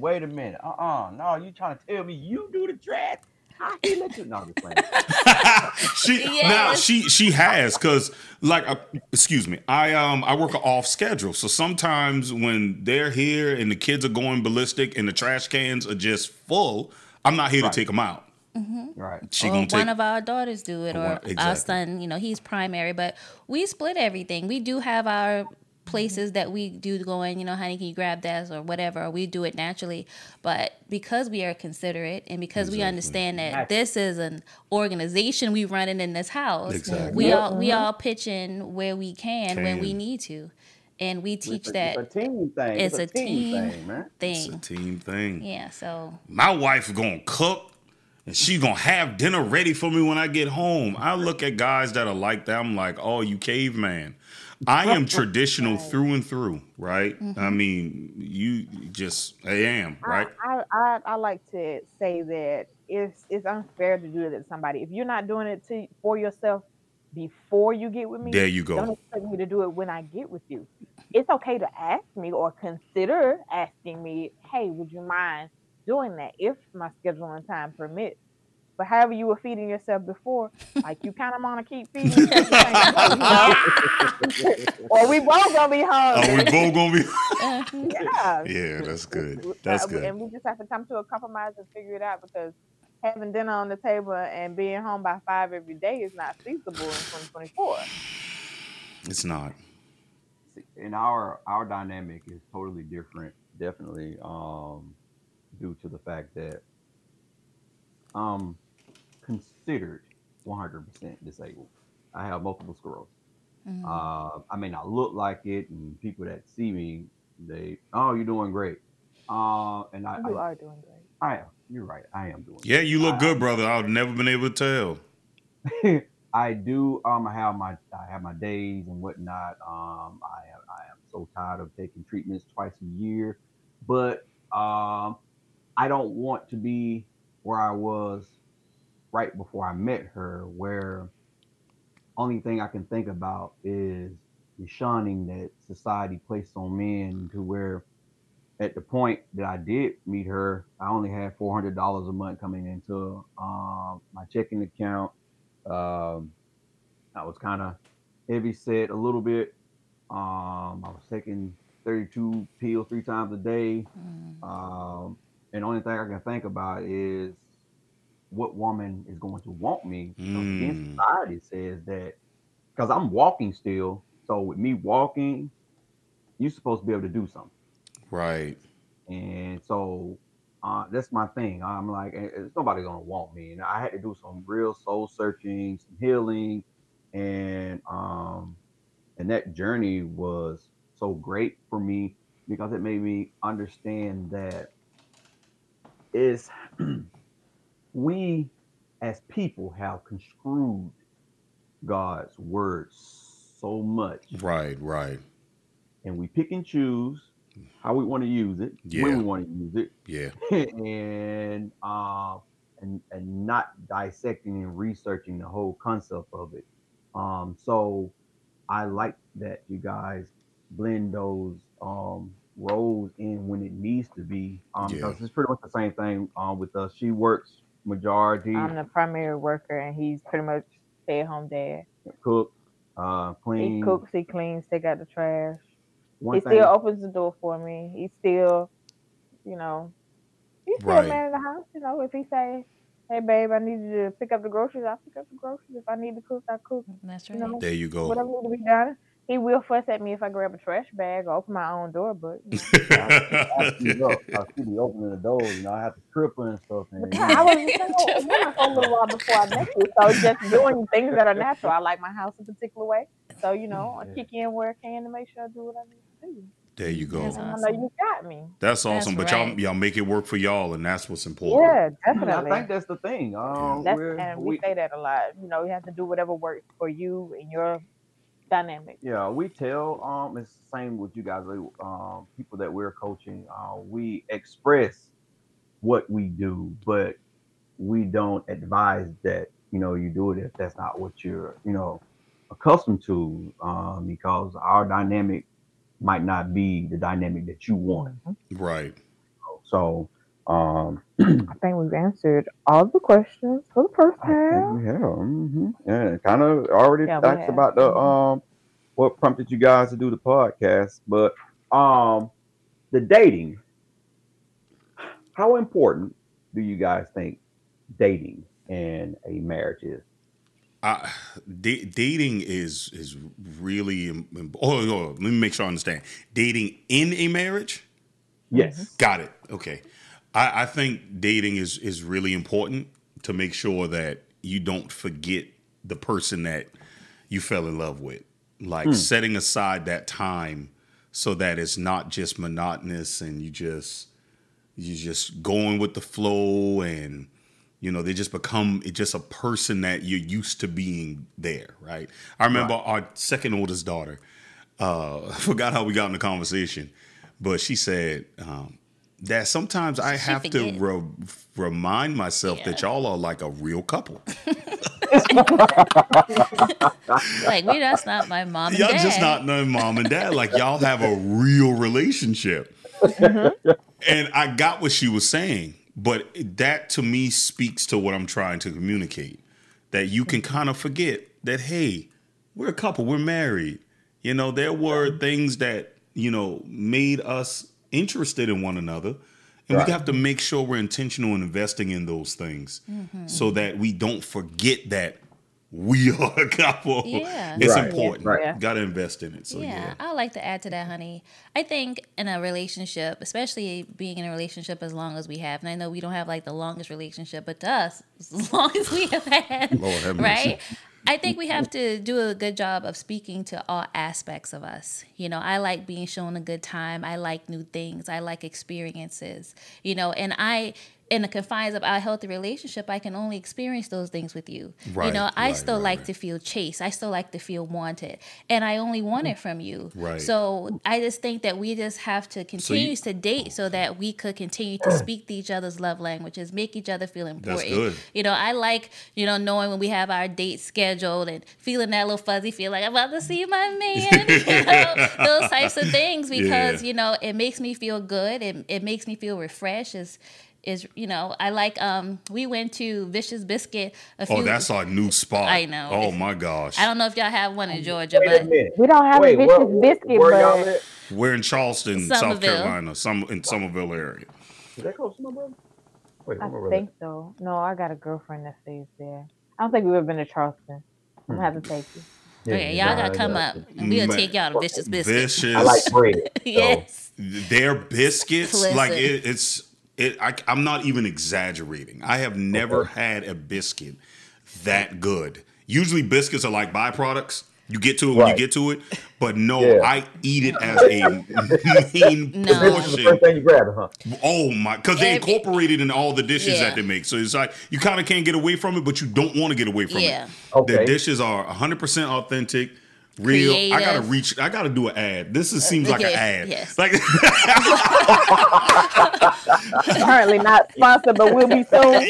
Speaker 7: No, you trying to tell me you do the trash? How he let you? No, I'm just playing.
Speaker 4: She has because excuse me, I work off schedule, so sometimes when they're here and the kids are going ballistic and the trash cans are just full, I'm not here to take them out.
Speaker 7: Right.
Speaker 4: She
Speaker 6: or
Speaker 4: gonna take
Speaker 6: one of our daughters do it, or our
Speaker 4: Exactly.
Speaker 6: son. He's primary, but we split everything. We do have our places that we do go in, honey, can you grab this or whatever, or we do it naturally. But because we are considerate and because we understand that this is an organization we running in this house,
Speaker 4: Exactly.
Speaker 6: we all pitch in where we can when we need to. And we teach that
Speaker 3: It's a team thing.
Speaker 6: it's a team
Speaker 3: thing, man.
Speaker 4: It's a team thing.
Speaker 6: Yeah, so
Speaker 4: My wife gonna cook and she's gonna have dinner ready for me when I get home. I look at guys that are like that. I'm like, oh, you caveman. I am traditional
Speaker 5: Right.
Speaker 4: through and through, right? I
Speaker 6: Mhm.
Speaker 4: mean, you just I am, right?
Speaker 5: I like to say that it's unfair to do it to somebody. If you're not doing it for yourself before you get with
Speaker 4: There
Speaker 5: me,
Speaker 4: you
Speaker 5: don't
Speaker 4: go.
Speaker 5: expect me to do it when I get with you. It's okay to ask me or consider asking me, hey, would you mind doing that if my schedule and time permits? But however you were feeding yourself before, like you kind of want to keep feeding yourself the same way, or we both gonna be
Speaker 4: Oh, we
Speaker 5: hungry.
Speaker 4: both gonna be.
Speaker 5: Yeah,
Speaker 4: Yeah, that's good. That's good.
Speaker 5: and we just have to come to a compromise and figure it out because having dinner on the table and being home by 5 every day is not feasible in 2024.
Speaker 4: It's not.
Speaker 7: And our dynamic is totally different, definitely, due to the fact that I'm considered 100% disabled. I have multiple sclerosis.
Speaker 6: Mm.
Speaker 7: I may not look like it, and people that see me, oh, you're doing great. And
Speaker 5: You are doing great.
Speaker 7: I am. You're right. I am doing
Speaker 4: Yeah,
Speaker 7: great.
Speaker 4: you look good, brother. I've never been able to tell.
Speaker 7: I do. I have my days and whatnot. I am so tired of taking treatments twice a year, but I don't want to be where I was right before I met her, where only thing I can think about is the shunning that society placed on men, to where at the point that I did meet her, I only had $400 a month coming into my checking account. Um, I was kind of heavy set a little bit. I was taking 32 pills 3 times a day.
Speaker 6: Mm.
Speaker 7: And the only thing I can think about is what woman is going to want me, because again,
Speaker 4: Mm,
Speaker 7: society says that, because I'm walking still. So with me walking, you're supposed to be able to do something.
Speaker 4: right.
Speaker 7: And so that's my thing. I'm like, it's nobody gonna want me. And I had to do some real soul searching, some healing, and that journey was so great for me, because it made me understand that is we as people have construed God's word so much,
Speaker 4: Right, right.
Speaker 7: and we pick and choose how we want to use it, when
Speaker 4: Yeah,
Speaker 7: we want to use
Speaker 4: yeah.
Speaker 7: it, and not dissecting and researching the whole concept of it. So I like that you guys blend those roles in when it needs to be,
Speaker 4: Yeah.
Speaker 7: because it's pretty much the same thing with us. She works majority,
Speaker 5: I'm the primary worker, and he's pretty much stay-at-home dad.
Speaker 7: cook,
Speaker 5: He
Speaker 7: clean.
Speaker 5: cooks, he cleans, take out the trash.
Speaker 7: One
Speaker 5: He
Speaker 7: thing,
Speaker 5: still opens the door for me. He still, you know, he's still
Speaker 4: Right.
Speaker 5: man in the house. You know, if he say, "Hey, babe, I need you to pick up the groceries," I'll pick up the groceries. If I need to cook, I cook.
Speaker 6: That's
Speaker 5: You
Speaker 6: right.
Speaker 5: know,
Speaker 4: There you go.
Speaker 5: whatever need to be done. He will fuss at me if I grab a trash bag or open my own door, but
Speaker 7: I speed up. I see me opening the doors, and I have to trip her and stuff. And
Speaker 5: yeah, I was with her for a little while before I met you, so just doing things that are natural. I like my house a particular way, so I
Speaker 7: yeah.
Speaker 5: kick in where I can to make sure I do what I need to do.
Speaker 4: There you
Speaker 6: That's
Speaker 4: go.
Speaker 5: And I know
Speaker 6: awesome.
Speaker 5: you got me.
Speaker 4: That's awesome.
Speaker 6: That's
Speaker 4: But
Speaker 6: right.
Speaker 4: y'all make it work for y'all, and that's what's important.
Speaker 5: Yeah,
Speaker 7: I
Speaker 5: definitely.
Speaker 7: think that's the thing.
Speaker 5: We say that a lot. You have to do whatever works for you and your dynamic.
Speaker 7: Yeah, we tell it's the same with you guys, people that we're coaching. We express what we do, but we don't advise that you do it if that's not what you're accustomed to, because our dynamic might not be the dynamic that you want.
Speaker 4: Right.
Speaker 7: So
Speaker 5: I think we've answered all the questions for the first
Speaker 7: I think
Speaker 5: half.
Speaker 7: we have, and kind of already
Speaker 5: Yeah, we
Speaker 7: asked
Speaker 5: have.
Speaker 7: about the what prompted you guys to do the podcast, but the dating. How important do you guys think dating in a marriage is?
Speaker 4: Dating is really. Let me make sure I understand. Dating in a marriage.
Speaker 7: Yes.
Speaker 4: Got it. Okay. I think dating is really important to make sure that you don't forget the person that you fell in love with. Like setting aside that time so that it's not just monotonous and you just going with the flow, and they just become just a person that you're used to being there, right? I remember our second oldest daughter. I forgot how we got in the conversation, but she said that sometimes I have
Speaker 6: forget.
Speaker 4: to remind myself that y'all are like a real couple.
Speaker 6: Like, we're just not my mom and
Speaker 4: Y'all
Speaker 6: dad.
Speaker 4: just not no mom and dad. Like, y'all have a real relationship. And I got what she was saying, but that to me speaks to what I'm trying to communicate. That you can kind of forget that, hey, we're a couple, we're married. You know, there were things that, you know, made us interested in one another. And
Speaker 3: Right.
Speaker 4: we have to make sure we're intentional in investing in those things so that we don't forget that we are a couple.
Speaker 6: Yeah.
Speaker 4: It's
Speaker 3: Right.
Speaker 4: important.
Speaker 3: Right.
Speaker 5: Yeah.
Speaker 4: Got to invest in it. So,
Speaker 6: Yeah, I would like to add to that, honey. I think in a relationship, especially being in a relationship as long as we have, and I know we don't have like the longest relationship, but to us, it's as long as we have had,
Speaker 4: Lord have mercy.
Speaker 6: right? I think we have to do a good job of speaking to all aspects of us. You know, I like being shown a good time. I like new things. I like experiences, you know, and in the confines of our healthy relationship, I can only experience those things with you.
Speaker 4: Right,
Speaker 6: You know, I
Speaker 4: right,
Speaker 6: still
Speaker 4: right,
Speaker 6: like
Speaker 4: right.
Speaker 6: to feel chased. I still like to feel wanted. And I only want it from you.
Speaker 4: Right.
Speaker 6: So I just think that we just have to continue to date so that we could continue to speak to each other's love languages, make each other feel important.
Speaker 4: good.
Speaker 6: You know, I like, you know, knowing when we have our date scheduled and feeling that little fuzzy feel like I'm about to see my man, you know, those types of things because,
Speaker 4: Yeah.
Speaker 6: you know, it makes me feel good. It makes me feel refreshed. Is you know, I like we went to Vicious Biscuit a few
Speaker 4: Oh, that's our new spot.
Speaker 6: I know.
Speaker 4: Oh my gosh.
Speaker 6: I don't know if y'all have one in Georgia,
Speaker 3: Wait a
Speaker 6: but
Speaker 3: minute.
Speaker 5: We don't have
Speaker 3: Wait,
Speaker 5: a vicious biscuit,
Speaker 3: where y'all
Speaker 5: but
Speaker 3: at?
Speaker 4: We're in Charleston, South
Speaker 6: Somerville.
Speaker 4: Carolina, in Somerville area.
Speaker 3: Is that close to my brother? Wait,
Speaker 5: I
Speaker 3: where my brother?
Speaker 5: think so. No, I got a girlfriend that stays there. I don't think we've ever been to Charleston. I'm gonna have to take you.
Speaker 6: okay, y'all gotta come up and we'll
Speaker 4: Man,
Speaker 6: take y'all to Vicious Biscuit.
Speaker 4: Vicious.
Speaker 3: I like bread.
Speaker 6: Yes.
Speaker 4: Their biscuits,
Speaker 6: Listen.
Speaker 4: like I'm not even exaggerating. I have never had a biscuit that good. Usually biscuits are like byproducts. You get to it when you
Speaker 3: Right.
Speaker 4: get to it. But no,
Speaker 3: Yeah.
Speaker 4: I eat it as a main
Speaker 6: No.
Speaker 3: This is the first
Speaker 4: portion.
Speaker 3: thing you grab, huh?
Speaker 4: Oh my, because they
Speaker 6: Every-
Speaker 4: incorporate it in all the dishes
Speaker 6: Yeah.
Speaker 4: that they make. So it's like you kind of can't get away from it, but you don't want to get away from
Speaker 6: Yeah.
Speaker 4: it.
Speaker 3: Okay.
Speaker 4: The dishes are 100% authentic, real.
Speaker 6: Creative.
Speaker 4: I gotta do an ad. Seems like an
Speaker 6: yeah,
Speaker 4: ad.
Speaker 6: yes.
Speaker 4: Like
Speaker 5: Currently not sponsored, but we'll be soon.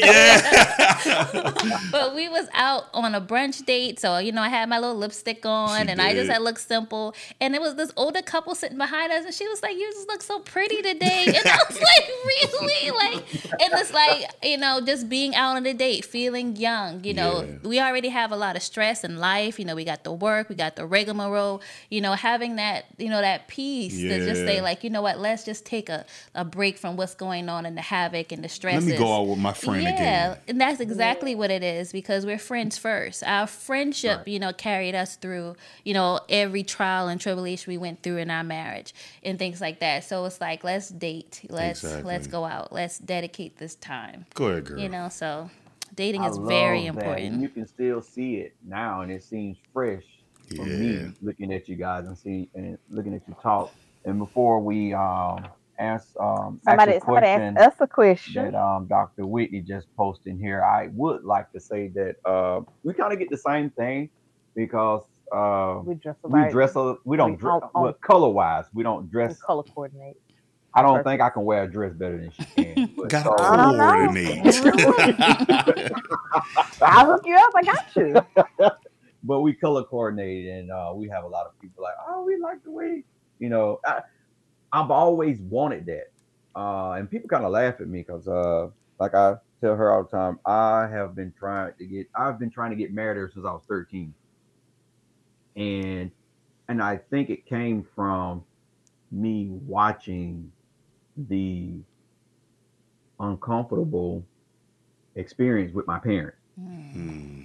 Speaker 6: But we was out on a brunch date, so you know I had my little lipstick on,
Speaker 4: She
Speaker 6: and I just
Speaker 4: did.
Speaker 6: had looked simple. And it was this older couple sitting behind us, and she was like, "You just look so pretty today." And I was like, "Really?" Like, and it's like, you know, just being out on a date, feeling young. You know,
Speaker 4: Yeah.
Speaker 6: we already have a lot of stress in life. You know, we got the work, we got the rigmarole. You know, having that, you know, that peace to just say
Speaker 4: Yeah.
Speaker 6: like, you know what, let's just take a break from what's going on and the havoc and the stress.
Speaker 4: Let me go out with my friend again.
Speaker 6: And that's exactly what it is because we're friends first. Our friendship, you know, carried us through, you know, every trial and tribulation we went through in our marriage and things like that. So it's like, let's date, let's
Speaker 4: Exactly.
Speaker 6: go out, let's dedicate this time.
Speaker 4: Go ahead, girl.
Speaker 6: You know, so dating
Speaker 7: I
Speaker 6: is very
Speaker 7: love that.
Speaker 6: important.
Speaker 7: And you can still see it now, and it seems fresh for me
Speaker 4: Yeah.
Speaker 7: looking at you guys and looking at you talk. And before we ask
Speaker 5: Somebody
Speaker 7: ask a
Speaker 5: asked us a question.
Speaker 7: that Dr. Whitney just posted here, I would like to say that we kind of get the same thing because
Speaker 5: We dress
Speaker 7: we
Speaker 5: alike.
Speaker 7: dress we don't
Speaker 5: We
Speaker 7: dress
Speaker 5: on-
Speaker 7: color wise. We don't
Speaker 5: We
Speaker 7: dress.
Speaker 5: color coordinate.
Speaker 7: I don't think I can wear a dress better than she can. But
Speaker 4: Got
Speaker 7: so-
Speaker 5: I don't know.
Speaker 4: coordinate.
Speaker 5: I'll hook you up. I got you.
Speaker 7: but we color coordinated, and we have a lot of people like, oh, we like the way, you know. I've always wanted that, and people kind of laugh at me because, like I tell her all the time, I've been trying to get married ever since I was 13, and I think it came from me watching the uncomfortable experience with my parents.
Speaker 4: Hmm.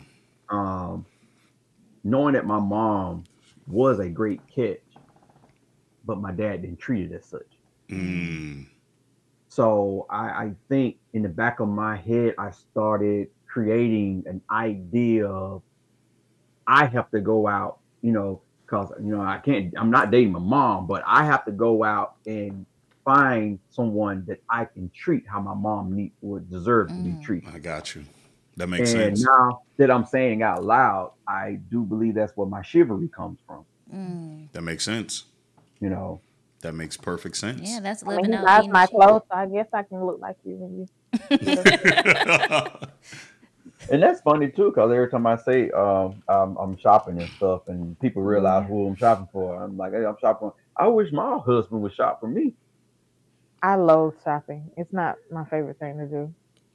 Speaker 7: Knowing that my mom was a great catch, but my dad didn't treat it as such.
Speaker 4: Mm.
Speaker 7: So I think in the back of my head, I started creating an idea of I have to go out, you know, because, you know, I'm not dating my mom, but I have to go out and find someone that I can treat how my mom would deserve to be treated.
Speaker 4: I got you. That makes
Speaker 7: And
Speaker 4: sense.
Speaker 7: now that I'm saying out loud, I do believe that's where my chivalry comes from.
Speaker 4: That makes sense.
Speaker 7: You know,
Speaker 4: That makes perfect sense.
Speaker 6: Yeah, that's
Speaker 5: I mean,
Speaker 6: living
Speaker 5: he
Speaker 6: out
Speaker 5: buys
Speaker 6: being
Speaker 5: my
Speaker 6: a chick.
Speaker 5: clothes, so I guess I can look like you when you.
Speaker 7: and that's funny too, because every time I say I'm shopping and stuff, and people realize who I'm shopping for, I'm like, hey, I'm shopping. I wish my husband would shop for me.
Speaker 5: I love shopping. It's not my favorite thing to do.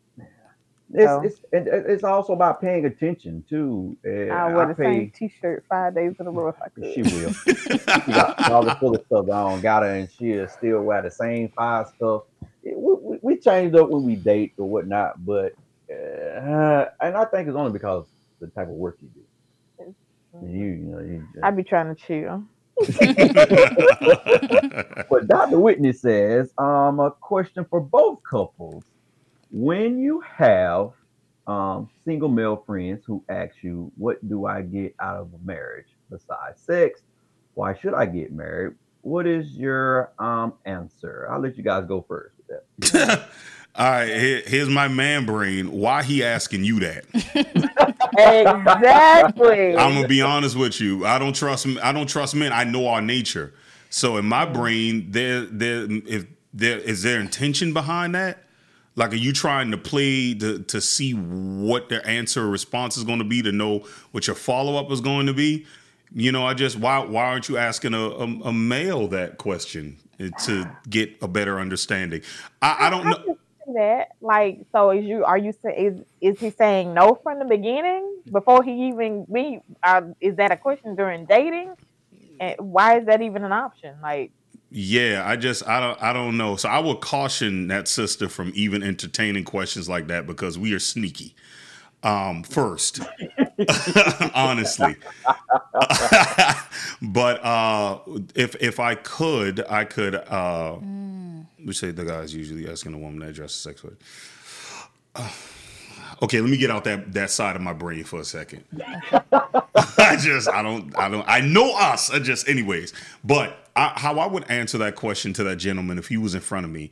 Speaker 7: It's also about paying attention too.
Speaker 5: I wear the same T-shirt 5 days in a row if I could.
Speaker 7: She will. She got all the full stuff on, got her, and she'll still wear the same 5 stuff. We changed up when we date or whatnot, but and I think it's only because the type of work you do. You
Speaker 5: I be trying to chill.
Speaker 7: But Dr. Whitney says, a question for both couples. When you have single male friends who ask you, what do I get out of a marriage besides sex? Why should I get married? What is your answer? I'll let you guys go first with that.
Speaker 4: All right, here's my man brain. Why he asking you that?
Speaker 5: Exactly.
Speaker 4: I'm gonna be honest with you. I don't trust men. I know our nature. So in my brain, is there intention behind that? Like, are you trying to play to see what their answer or response is going to be, to know what your follow up is going to be? Why aren't you asking a male that question to get a better understanding? I don't know.
Speaker 5: That, like, so is he saying no from the beginning before he even is that a question during dating? And why is that even an option? Like,
Speaker 4: yeah, I don't know. So I would caution that sister from even entertaining questions like that, because we are sneaky. First, honestly, but if I could, we say the guy's usually asking a woman to address sex with. Okay, let me get out that side of my brain for a second. I know us. Anyways. But how I would answer that question to that gentleman if he was in front of me,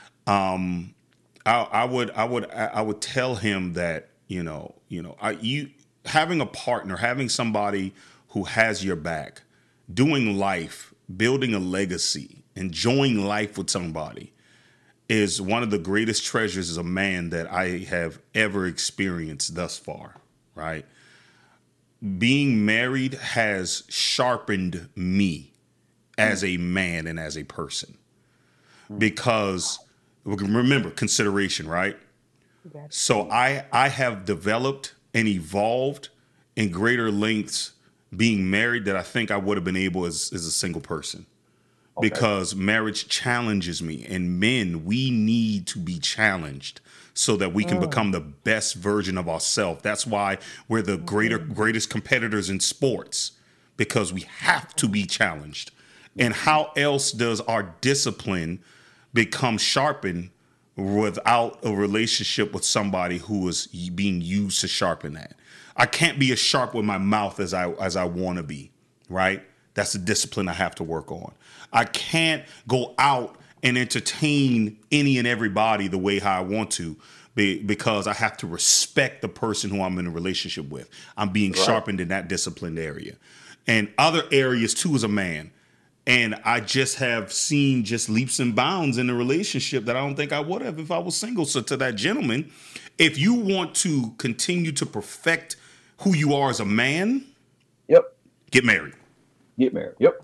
Speaker 4: I would tell him that you having a partner, having somebody who has your back, doing life, building a legacy, enjoying life with somebody is one of the greatest treasures as a man that I have ever experienced thus far, right? Being married has sharpened me as a man and as a person, because remember, consideration, right? So I have developed and evolved in greater lengths being married that I think I would have been able as a single person. Okay. Because marriage challenges me, and men, we need to be challenged so that we can become the best version of ourselves. That's why we're the greatest competitors in sports, because we have to be challenged. And how else does our discipline become sharpened without a relationship with somebody who is being used to sharpen that? I can't be as sharp with my mouth as I want to be, right? That's a discipline I have to work on. I can't go out and entertain any and everybody the way how I want to, because I have to respect the person who I'm in a relationship with. I'm being sharpened in that disciplined area. And other areas too as a man. And I just have seen just leaps and bounds in a relationship that I don't think I would have if I was single. So to that gentleman, if you want to continue to perfect who you are as a man, get married.
Speaker 7: Get married. Yep.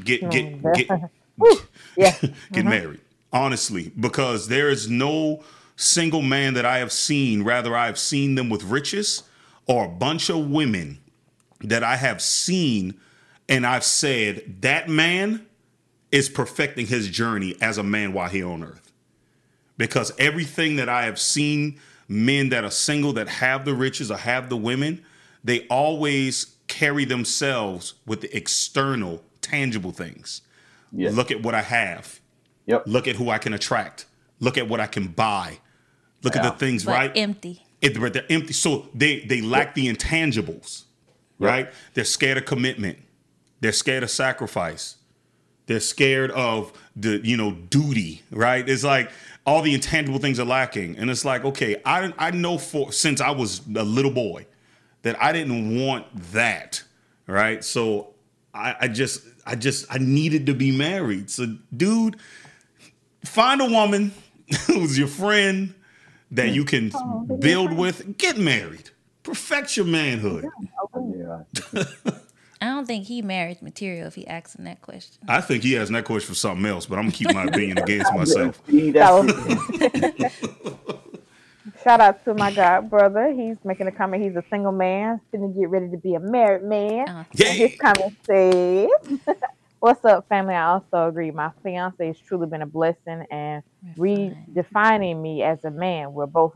Speaker 4: Get married. Honestly, because there is no single man that I have seen, rather I have seen them with riches, or a bunch of women that I have seen and I've said that man is perfecting his journey as a man while here on earth. Because everything that I have seen, men that are single, that have the riches or have the women, they always carry themselves with the external, tangible things. Yes. Look at what I have.
Speaker 7: Yep.
Speaker 4: Look at who I can attract. Look at what I can buy. Look at the things,
Speaker 6: but
Speaker 4: right?
Speaker 6: Empty.
Speaker 4: They're empty. So they lack the intangibles, right? They're scared of commitment. They're scared of sacrifice. They're scared of the, duty, right? It's like all the intangible things are lacking. And it's like, okay, I know since I was a little boy that I didn't want that, right? So I needed to be married. So, dude, find a woman who's your friend that you can build with. Get married. Perfect your manhood.
Speaker 3: Yeah.
Speaker 6: I don't think he marriage material if he asks him that question.
Speaker 4: I think he has that question for something else, but I'm gonna keep my opinion against myself.
Speaker 3: See, that's it.
Speaker 5: Shout out to my god brother. He's making a comment. He's a single man, finna get ready to be a married man.
Speaker 6: Oh,
Speaker 4: Yeah.
Speaker 5: And his comment says, "What's up, family? I also agree. My fiance has truly been a blessing and redefining me as a man. We're both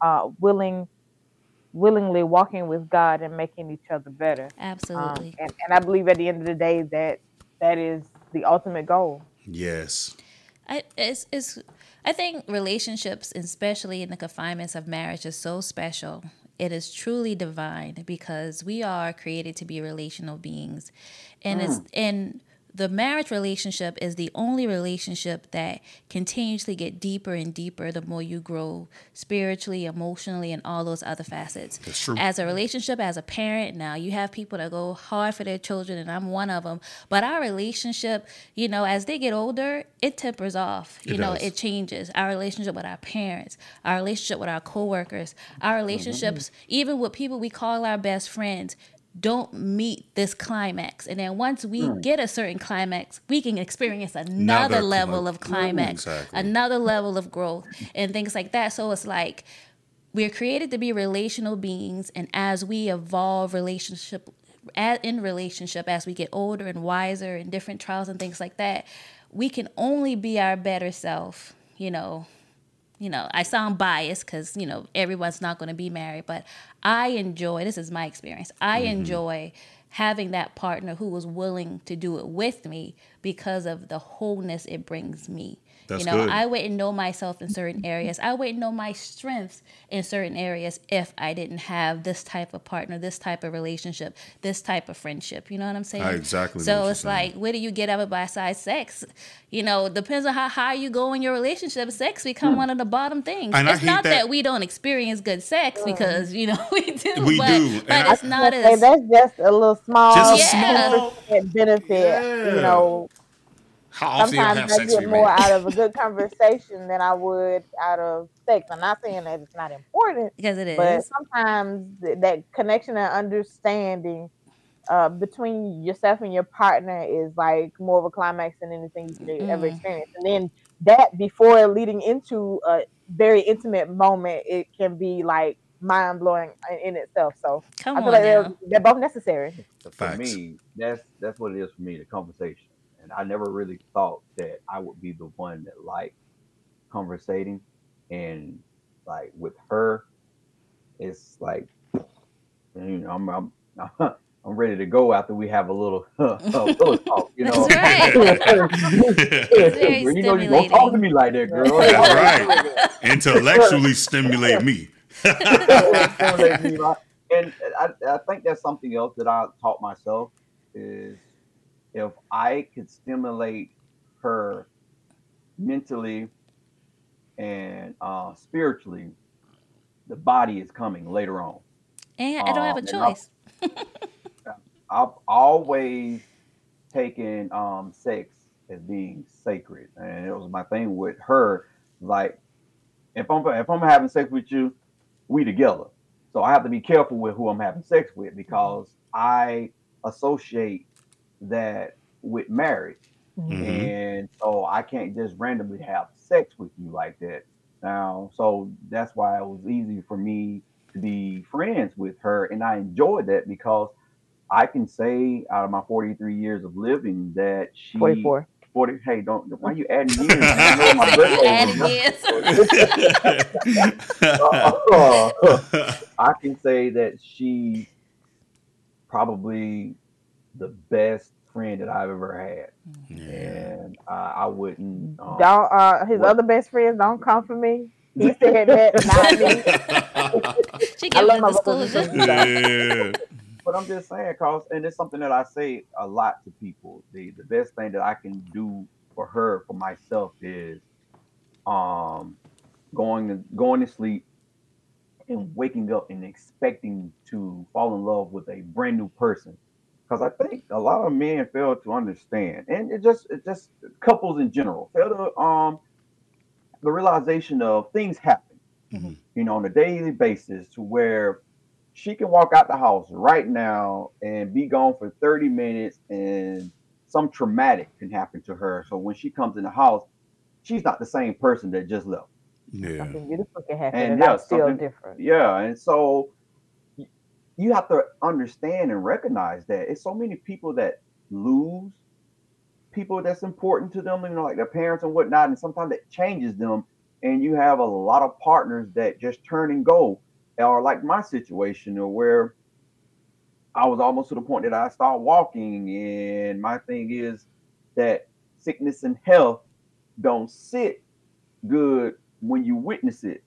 Speaker 5: willingly walking with God and making each other better.
Speaker 6: absolutely.
Speaker 5: And I believe at the end of the day that is the ultimate goal.
Speaker 4: Yes.
Speaker 6: I think relationships, especially in the confinements of marriage, is so special. It is truly divine because we are created to be relational beings, and the marriage relationship is the only relationship that continuously get deeper and deeper the more you grow spiritually, emotionally, and all those other facets.
Speaker 4: That's true.
Speaker 6: As a relationship, as a parent, now you have people that go hard for their children, and I'm one of them. But our relationship, as they get older, it tempers off.
Speaker 4: It does.
Speaker 6: It changes. Our relationship with our parents, our relationship with our coworkers, our relationships, even with people we call our best friends, don't meet this climax. And then once we get a certain climax, we can experience another level of climax, another level of growth, and things like that. So it's like we're created to be relational beings, and as we evolve in relationship, as we get older and wiser and different trials and things like that, we can only be our better self. I sound biased because, everyone's not going to be married, but I enjoy, this is my experience, I enjoy having that partner who was willing to do it with me because of the wholeness it brings me.
Speaker 4: That's good.
Speaker 6: I wouldn't know myself in certain areas. I wouldn't know my strengths in certain areas if I didn't have this type of partner, this type of relationship, this type of friendship. You know what I'm saying?
Speaker 4: I exactly know
Speaker 6: So
Speaker 4: what you're
Speaker 6: it's
Speaker 4: saying.
Speaker 6: like, where do you get up by side sex? Depends on how high you go in your relationship. Sex become one of the bottom things.
Speaker 4: And I
Speaker 6: It's
Speaker 4: hate
Speaker 6: not
Speaker 4: that-
Speaker 6: that we don't experience good sex because, we do.
Speaker 4: We
Speaker 6: but,
Speaker 4: do.
Speaker 6: But
Speaker 4: And
Speaker 6: it's not as...
Speaker 5: That's just a little small,
Speaker 4: Just a
Speaker 6: Yeah.
Speaker 4: small
Speaker 5: benefit.
Speaker 4: How often you have
Speaker 5: Sometimes I
Speaker 4: sex with
Speaker 5: get
Speaker 4: your
Speaker 5: more
Speaker 4: man?
Speaker 5: out of a good conversation than I would out of sex. I'm not saying that it's not important,
Speaker 6: Because it
Speaker 5: but
Speaker 6: is.
Speaker 5: sometimes that connection and understanding between yourself and your partner is like more of a climax than anything you could ever experience. And then that before leading into a very intimate moment, it can be like mind blowing in itself. So
Speaker 6: Come
Speaker 5: I feel
Speaker 6: on
Speaker 5: like
Speaker 6: now.
Speaker 5: they're both necessary.
Speaker 3: For
Speaker 4: Facts.
Speaker 3: me, that's what it is for me, the conversation. And I never really thought that I would be the one that liked conversating. And like with her, it's like I'm I'm ready to go after we have a little pillow talk.
Speaker 6: That's right. It's very
Speaker 3: You don't talk to me like that, girl.
Speaker 4: That's right. Intellectually stimulate me.
Speaker 3: And I think that's something else that I taught myself is if I could stimulate her mentally and spiritually, the body is coming later on.
Speaker 6: And I don't have a
Speaker 3: And
Speaker 6: choice.
Speaker 3: I've always taken sex as being sacred, and it was my thing with her. Like, if I'm having sex with you, we together. So I have to be careful with who I'm having sex with because I associate that with marriage, and so I can't just randomly have sex with you like that. Now, so that's why it was easy for me to be friends with her, and I enjoyed that because I can say out of my 43 years of living that she
Speaker 5: 44.
Speaker 3: 40. Hey, don't why you adding years? Man? You know my birthday
Speaker 6: Adding
Speaker 3: was I can say that she's probably the best friend that I've ever had, and I wouldn't.
Speaker 5: Don't his other best friends don't come for me. He said that, not me.
Speaker 6: She
Speaker 5: I
Speaker 6: gives
Speaker 5: love
Speaker 6: us
Speaker 5: my
Speaker 6: disclosure.
Speaker 4: Yeah.
Speaker 3: But I'm just saying, cause and it's something that I say a lot to people. The best thing that I can do for her, for myself, is going to sleep and waking up and expecting to fall in love with a brand new person. because I think a lot of men fail to understand, and it just couples in general fail to the realization of things happen,
Speaker 4: Mhm.
Speaker 3: on a daily basis to where she can walk out the house right now and be gone for 30 minutes and some traumatic can happen to her. So when she comes in the house, she's not the same person that just left.
Speaker 4: Yeah.
Speaker 5: Something beautiful can happen,
Speaker 3: And
Speaker 5: and
Speaker 3: yeah,
Speaker 5: I'm still
Speaker 3: something,
Speaker 5: different.
Speaker 3: yeah. And so you have to understand and recognize that it's so many people that lose people that's important to them, like their parents and whatnot, and sometimes it changes them. And you have a lot of partners that just turn and go, or like my situation, or where I was almost to the point that I started walking. And my thing is that sickness and health don't sit good when you witness it.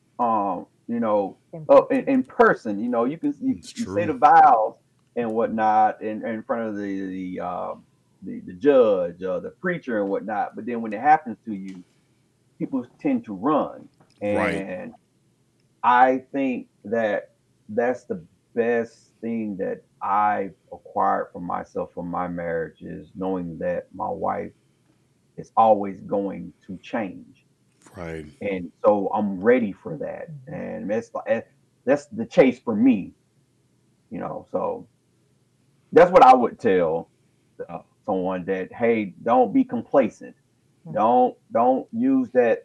Speaker 3: In person. You can
Speaker 4: It's
Speaker 3: you say
Speaker 4: true.
Speaker 3: the vows and whatnot in front of the judge or the preacher and whatnot. But then when it happens to you, people tend to run.
Speaker 4: Right.
Speaker 3: And I think that that's the best thing that I've acquired for myself from my marriage is knowing that my wife is always going to change.
Speaker 4: Right.
Speaker 3: And so I'm ready for that. And that's the chase for me. So that's what I would tell someone that, hey, don't be complacent. Don't use that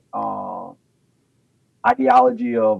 Speaker 3: ideology of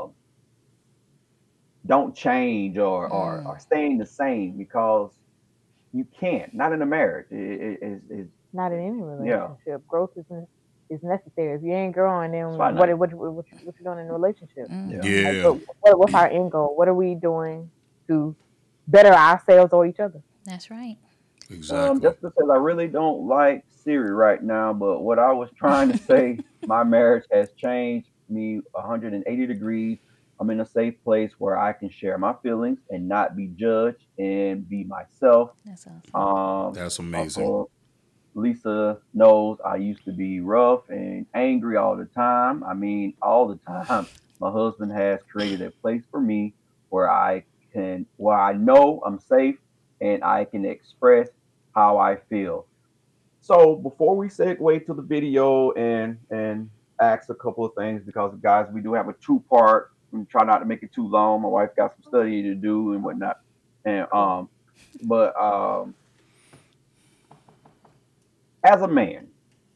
Speaker 3: don't change or staying the same, because you can't. Not in a marriage.
Speaker 5: Not in any
Speaker 3: Yeah.
Speaker 5: relationship. Growth is necessary. If you ain't growing, then
Speaker 3: Why
Speaker 5: what
Speaker 3: not?
Speaker 5: you doing in a relationship?
Speaker 3: Yeah.
Speaker 5: Like,
Speaker 4: Yeah.
Speaker 5: what's our end goal? What are we doing to better ourselves or each other?
Speaker 6: That's right.
Speaker 4: Exactly.
Speaker 3: Just because I really don't like Siri right now, but what I was trying to say, my marriage has changed me 180 degrees. I'm in a safe place where I can share my feelings and not be judged and be myself.
Speaker 6: That's awesome.
Speaker 4: That's amazing.
Speaker 3: Also, Lisa knows I used to be rough and angry all the time. I mean, all the time. My husband has created a place for me where I know I'm safe and I can express how I feel. So before we segue to the video and ask a couple of things, because guys, we do have a two-part. We try not to make it too long. My wife got some study to do and whatnot. And but as a man,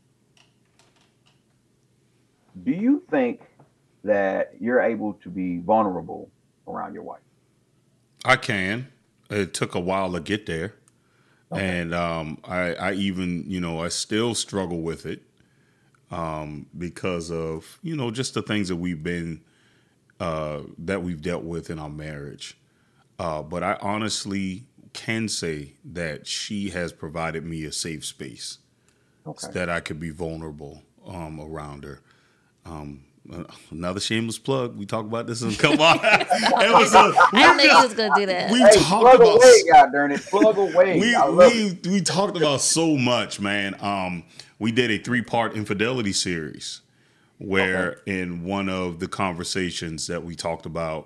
Speaker 3: do you think that you're able to be vulnerable around your wife?
Speaker 4: I can. It took a while to get there.
Speaker 3: Okay.
Speaker 4: And I even, I still struggle with it because of, just the things that we've dealt with in our marriage. But I honestly can say that she has provided me a safe space
Speaker 3: Okay.
Speaker 4: that I could be vulnerable around her. Another shameless plug. We talk about this in a couple.
Speaker 6: I knew you was gonna do that.
Speaker 4: We
Speaker 3: Hey,
Speaker 4: talked
Speaker 3: plug
Speaker 4: about
Speaker 3: away, God darn it, plug away. I love it.
Speaker 4: we talked about so much, man. We did a 3-part infidelity series where in one of the conversations that we talked about,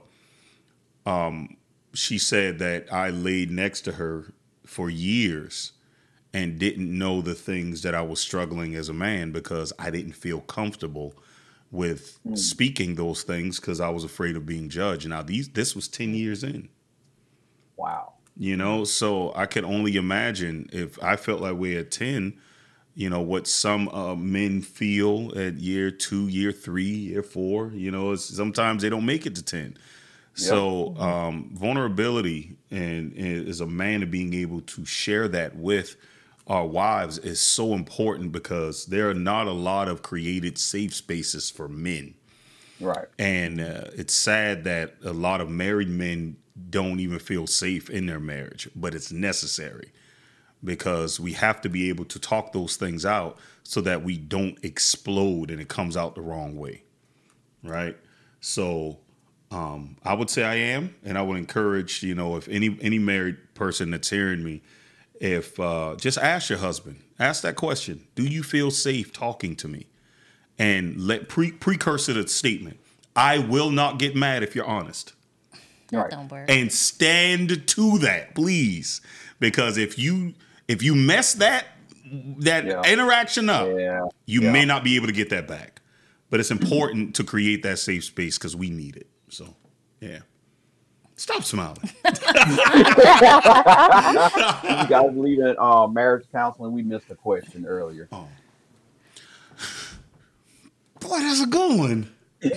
Speaker 4: she said that I laid next to her for years and didn't know the things that I was struggling as a man because I didn't feel comfortable with speaking those things because I was afraid of being judged. Now this was 10 years in.
Speaker 3: Wow.
Speaker 4: So I could only imagine if I felt like we're at 10, what some men feel at year 2, year 3, year 4, sometimes they don't make it to 10. So vulnerability and as a man to being able to share that with our wives is so important because there are not a lot of created safe spaces for men.
Speaker 3: Right.
Speaker 4: And it's sad that a lot of married men don't even feel safe in their marriage, but it's necessary because we have to be able to talk those things out so that we don't explode and it comes out the wrong way. Right. So I would say I am, and I would encourage, if any married person that's hearing me, if just ask your husband, ask that question. Do you feel safe talking to me? And let precursor the statement. I will not get mad if you're honest.
Speaker 6: That
Speaker 3: Right.
Speaker 6: don't work.
Speaker 4: and stand to that, please. Because if you mess that
Speaker 3: Yeah.
Speaker 4: interaction up,
Speaker 3: Yeah.
Speaker 4: you
Speaker 3: Yeah.
Speaker 4: may not be able to get that back. But it's important to create that safe space because we need it. So, yeah. Stop smiling.
Speaker 7: You guys believe in marriage counseling? We missed a question earlier.
Speaker 4: Oh. Boy, that's a good one.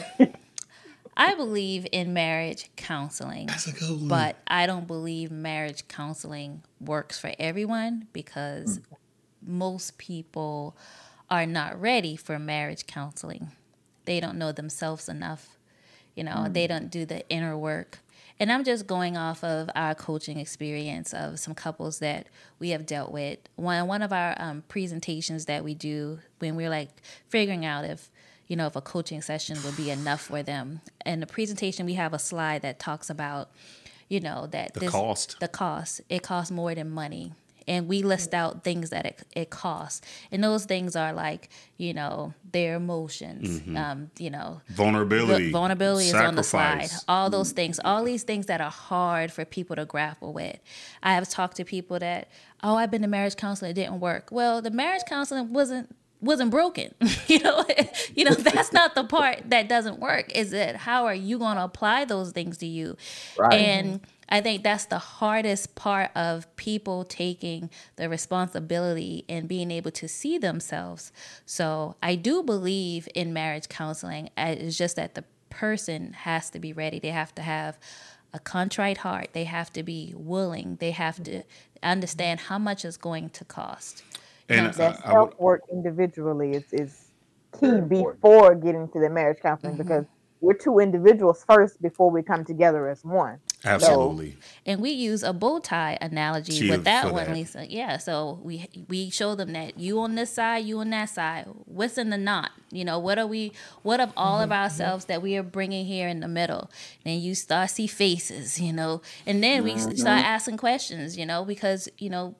Speaker 6: I believe in marriage counseling,
Speaker 4: That's a good one.
Speaker 6: but I don't believe marriage counseling works for everyone because most people are not ready for marriage counseling. They don't know themselves enough. You know, they don't do the inner work. And I'm just going off of our coaching experience of some couples that we have dealt with. One of our presentations that we do when we're like figuring out if, you know, if a coaching session would be enough for them. In the presentation, we have a slide that talks about, you know, that
Speaker 4: The cost.
Speaker 6: The cost. It costs more than money. And we list out things that it costs. And those things are like, you know, their emotions, you know.
Speaker 4: Vulnerability.
Speaker 6: Vulnerability is on the slide.
Speaker 4: Sacrifice.
Speaker 6: All those things, all these things that are hard for people to grapple with. I have talked to people that, oh, I've been to marriage counseling, it didn't work. Well, the marriage counseling wasn't broken. you know, that's not the part that doesn't work. Is it how are you going to apply those things to you?
Speaker 7: Right.
Speaker 6: And I think that's the hardest part of people taking the responsibility and being able to see themselves. So I do believe in marriage counseling. It's just that the person has to be ready. They have to have a contrite heart. They have to be willing. They have to understand how much it's going to cost.
Speaker 4: And
Speaker 5: That
Speaker 4: I would-
Speaker 5: self work individually is key
Speaker 3: Very important.
Speaker 5: before getting to the marriage counseling because we're two individuals first before we come together as one.
Speaker 4: absolutely.
Speaker 6: And we use a bow tie analogy
Speaker 4: Cheer
Speaker 6: with that
Speaker 4: for
Speaker 6: one,
Speaker 4: that.
Speaker 6: Lisa. Yeah, so we show them that you on this side, you on that side. What's in the knot? You know, what of all of ourselves that we are bringing here in the middle? And you start see faces, you know, and then we start asking questions, you know, because, you know,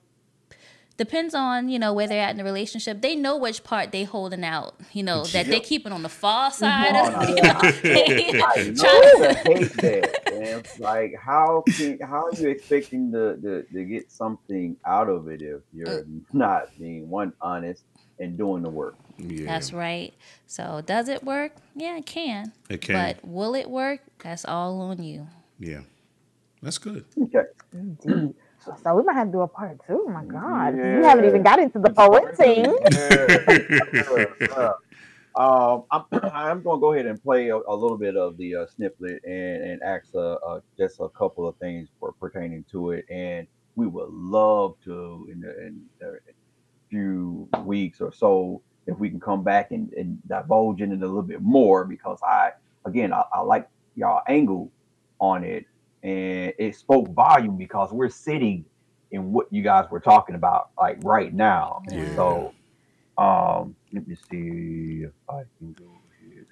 Speaker 6: depends on, you know, where they're at in the relationship. They know which part they holding out, you know, that they keep it on the far side.
Speaker 3: Oh,
Speaker 6: Of,
Speaker 3: no. I
Speaker 6: Trying
Speaker 3: know. I hate that. And it's like, how are you expecting to get something out of it if you're not being honest and doing the work?
Speaker 4: Yeah.
Speaker 6: That's right. So does it work? Yeah, it can.
Speaker 4: It can.
Speaker 6: But will it work? That's all on you.
Speaker 4: Yeah. That's good.
Speaker 3: Okay.
Speaker 5: Indeed. So we might have to do a part two. Oh my God.
Speaker 3: Yeah.
Speaker 5: You haven't even got into the poeting.
Speaker 3: I'm going to go ahead and play a little bit of the snippet and ask just a couple of things pertaining to it. And we would love to, in a few weeks or so, if we can come back and divulge in it a little bit more, because I like y'all angle on it. And it spoke volume because we're sitting in what you guys were talking about, like right now. And
Speaker 4: Yeah.
Speaker 3: so, let me see if I can go here.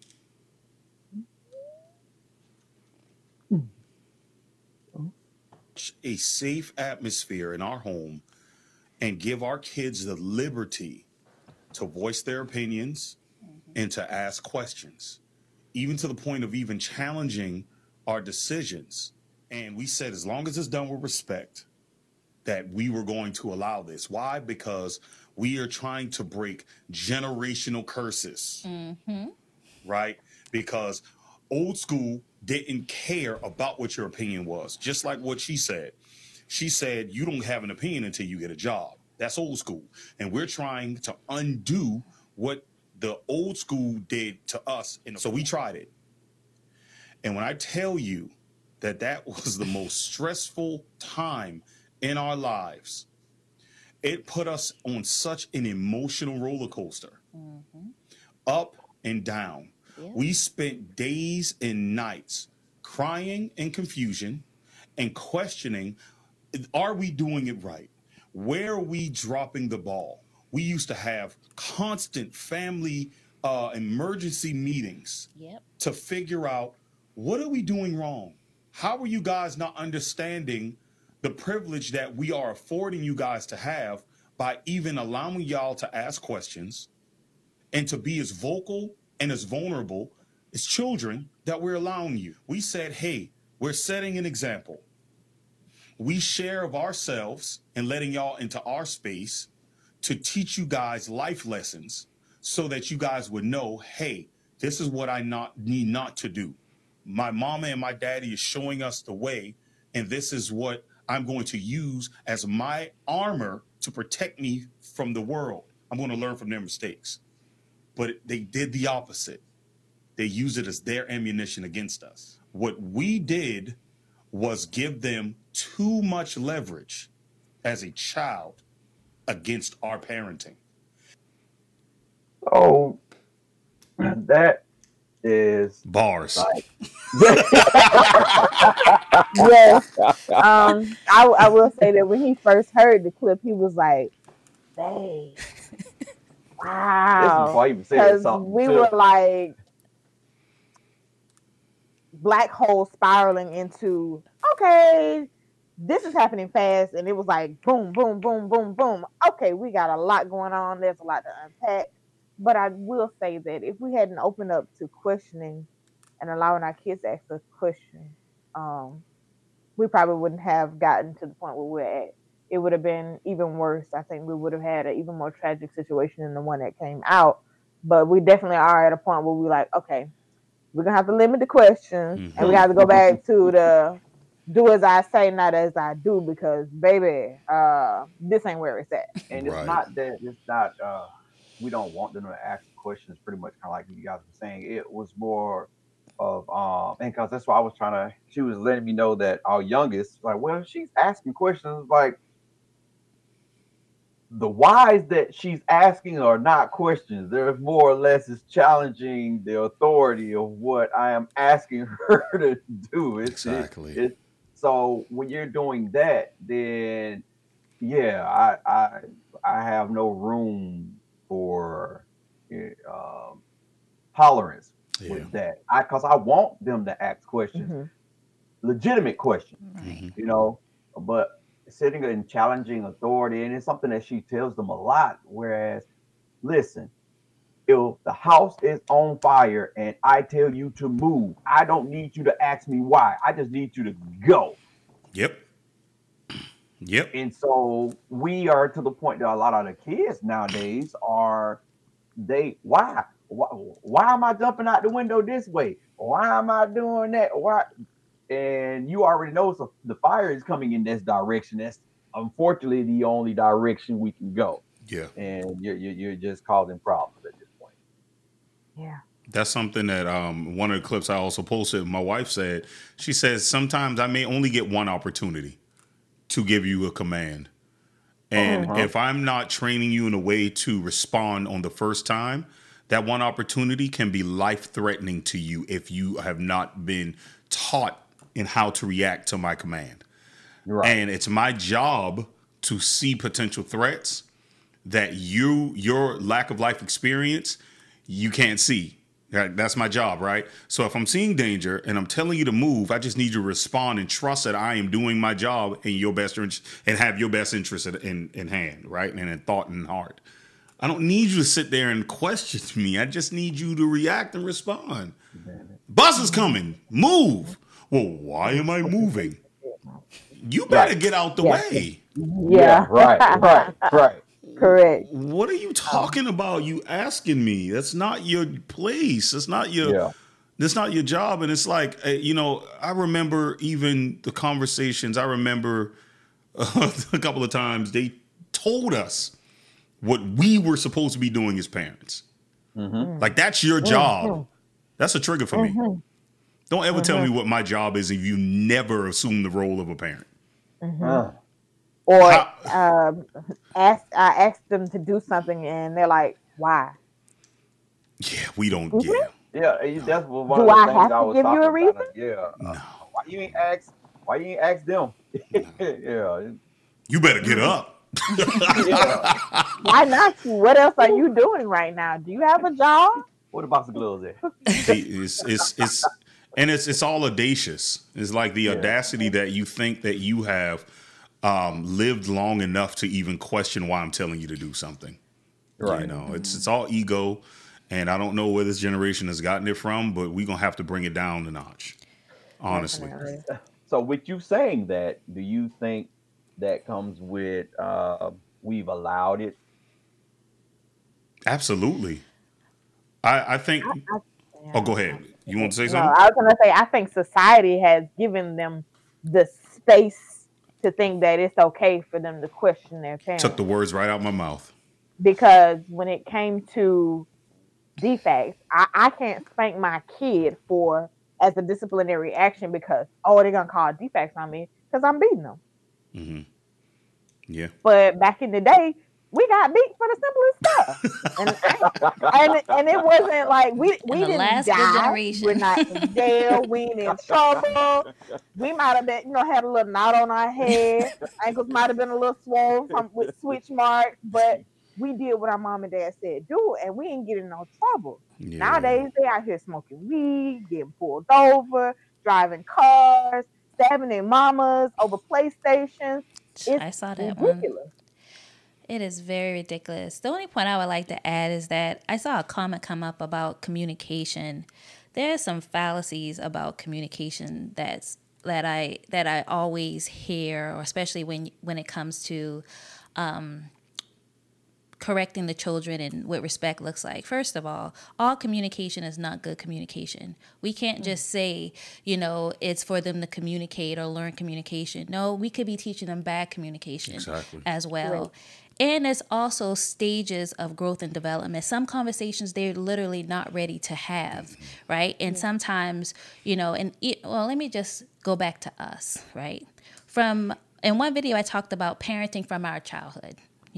Speaker 4: A safe atmosphere in our home and give our kids the liberty to voice their opinions and to ask questions, even to the point of even challenging our decisions. And we said, as long as it's done with respect, that we were going to allow this. Why? Because we are trying to break generational curses, right? Because old school didn't care about what your opinion was, just like what she said. She said, you don't have an opinion until you get a job. That's old school. And we're trying to undo what the old school did to us. And so we tried it. And when I tell you that that was the most stressful time in our lives, it put us on such an emotional roller coaster, up and down.
Speaker 6: Yeah.
Speaker 4: We spent days and nights crying in confusion and questioning, are we doing it right? Where are we dropping the ball? We used to have constant family emergency meetings
Speaker 6: Yep.
Speaker 4: to figure out, what are we doing wrong? How are you guys not understanding the privilege that we are affording you guys to have by even allowing y'all to ask questions and to be as vocal and as vulnerable as children that we're allowing you? We said, hey, We're setting an example. We share of ourselves and letting y'all into our space to teach you guys life lessons so that you guys would know, hey, this is what I need not to do. My mama and my daddy is showing us the way, and this is what I'm going to use as my armor to protect me from the world. I'm going to learn from their mistakes. But they did the opposite. They used it as their ammunition against us. What we did was give them too much leverage as a child against our parenting.
Speaker 7: Oh, that is
Speaker 4: Bars.
Speaker 7: like,
Speaker 5: Yes. I will say that when he first heard the clip, he was like, "Dang,
Speaker 7: this is
Speaker 5: wow,"
Speaker 7: before I even said
Speaker 5: because
Speaker 7: something.
Speaker 5: we
Speaker 7: too.
Speaker 5: were like black hole spiraling into, okay, this is happening fast, and it was like boom, boom, boom, boom, boom. Okay, we got a lot going on. There's a lot to unpack. But I will say that if we hadn't opened up to questioning and allowing our kids to ask us questions, we probably wouldn't have gotten to the point where we're at. It would have been even worse. I think we would have had an even more tragic situation than the one that came out. But we definitely are at a point where we're like, okay, we're gonna have to limit the questions, and we have to go back to the do as I say, not as I do, because baby, this ain't where it's at.
Speaker 7: And it's
Speaker 4: Right.
Speaker 7: not that it's not we don't want them to ask questions, pretty much kind of like you guys were saying. It was more of and because that's why I was trying to, she was letting me know that our youngest, like, well, she's asking questions, like the whys that she's asking are not questions. They're more or less is challenging the authority of what I am asking her to do.
Speaker 4: Exactly.
Speaker 7: So when you're doing that, then yeah, I have no room for tolerance with that. Because I want them to ask questions, legitimate questions, you know, but sitting and challenging authority, and it's something that she tells them a lot. Whereas, listen, if the house is on fire and I tell you to move, I don't need you to ask me why. I just need you to go.
Speaker 4: Yep.
Speaker 7: And so we are to the point that a lot of the kids nowadays are, why am I jumping out the window this way? Why am I doing that? Why? And you already know, so the fire is coming in this direction. That's unfortunately the only direction we can go.
Speaker 4: Yeah.
Speaker 7: And you're just causing problems at this point.
Speaker 5: Yeah.
Speaker 4: That's something that one of the clips I also posted, my wife said, she says, sometimes I may only get one opportunity to give you a command. And if I'm not training you in a way to respond on the first time, that one opportunity can be life-threatening to you if you have not been taught in how to react to my command. Right. And it's my job to see potential threats that your lack of life experience, you can't see. That's my job, right? So if I'm seeing danger and I'm telling you to move, I just need you to respond and trust that I am doing my job in your best interest and have your best interest in hand, right? And in thought and heart. I don't need you to sit there and question me. I just need you to react and respond. Bus is coming. Move. Well, why am I moving? You better get out the way.
Speaker 5: Yeah.
Speaker 7: Right.
Speaker 5: Correct.
Speaker 4: What are you talking about? You asking me? That's not your place. That's not your. That's not your job. And it's like, I remember even the conversations. I remember a couple of times they told us what we were supposed to be doing as parents. Like, that's your job. That's a trigger for me. Don't ever tell me what my job is if you never assume the role of a parent.
Speaker 5: Or I ask them to do something and they're like, why?
Speaker 4: Yeah, we don't.
Speaker 7: Yeah, that's one
Speaker 5: do
Speaker 7: of the
Speaker 5: I
Speaker 7: things
Speaker 5: have
Speaker 7: I
Speaker 5: to
Speaker 7: was
Speaker 5: give you a
Speaker 7: talking
Speaker 5: reason?
Speaker 7: about. Yeah.
Speaker 4: No.
Speaker 7: Why you ain't ask them? Yeah.
Speaker 4: You better get up.
Speaker 5: Why not you? What else are you doing right now? Do you have a job?
Speaker 7: What a box of gloves there?
Speaker 4: It's all audacious. It's like the audacity that you think that you have lived long enough to even question why I'm telling you to do something. Right. You know, it's all ego, and I don't know where this generation has gotten it from, but we're gonna have to bring it down a notch. honestly.
Speaker 5: Definitely.
Speaker 7: So with you saying that, do you think that comes with we've allowed it?
Speaker 4: Absolutely. I think.
Speaker 5: I,
Speaker 4: Oh,
Speaker 5: yeah,
Speaker 4: go ahead. You want to say
Speaker 5: no,
Speaker 4: something?
Speaker 5: I was gonna say I think society has given them the space to think that it's okay for them to question their
Speaker 4: Took the
Speaker 5: parents.
Speaker 4: words right out my mouth.
Speaker 5: Because when it came to defects, I can't spank my kid for as a disciplinary action because they're gonna call defects on me because I'm beating them.
Speaker 4: Hmm. Yeah.
Speaker 5: But back in the day, we got beat for the simplest stuff, and it wasn't like we
Speaker 6: In the
Speaker 5: didn't
Speaker 6: last good
Speaker 5: die.
Speaker 6: generation.
Speaker 5: We're not in jail. We ain't in trouble. We might have been, had a little knot on our head. Ankles might have been a little swollen with switch marks, but we did what our mom and dad said do, and we ain't getting no trouble.
Speaker 4: Yeah.
Speaker 5: Nowadays, they out here smoking weed, getting pulled over, driving cars, stabbing their mamas over PlayStations.
Speaker 6: I saw that one.
Speaker 5: Ridiculous.
Speaker 6: It is very ridiculous. The only point I would like to add is that I saw a comment come up about communication. There are some fallacies about communication that I always hear, or especially when it comes to correcting the children and what respect looks like. First of all communication is not good communication. We can't just say, it's for them to communicate or learn communication. No, we could be teaching them bad communication as well. Right. And there's also stages of growth and development. Some conversations they're literally not ready to have, right? And sometimes, let me just go back to us, right? In one video, I talked about parenting from our childhood.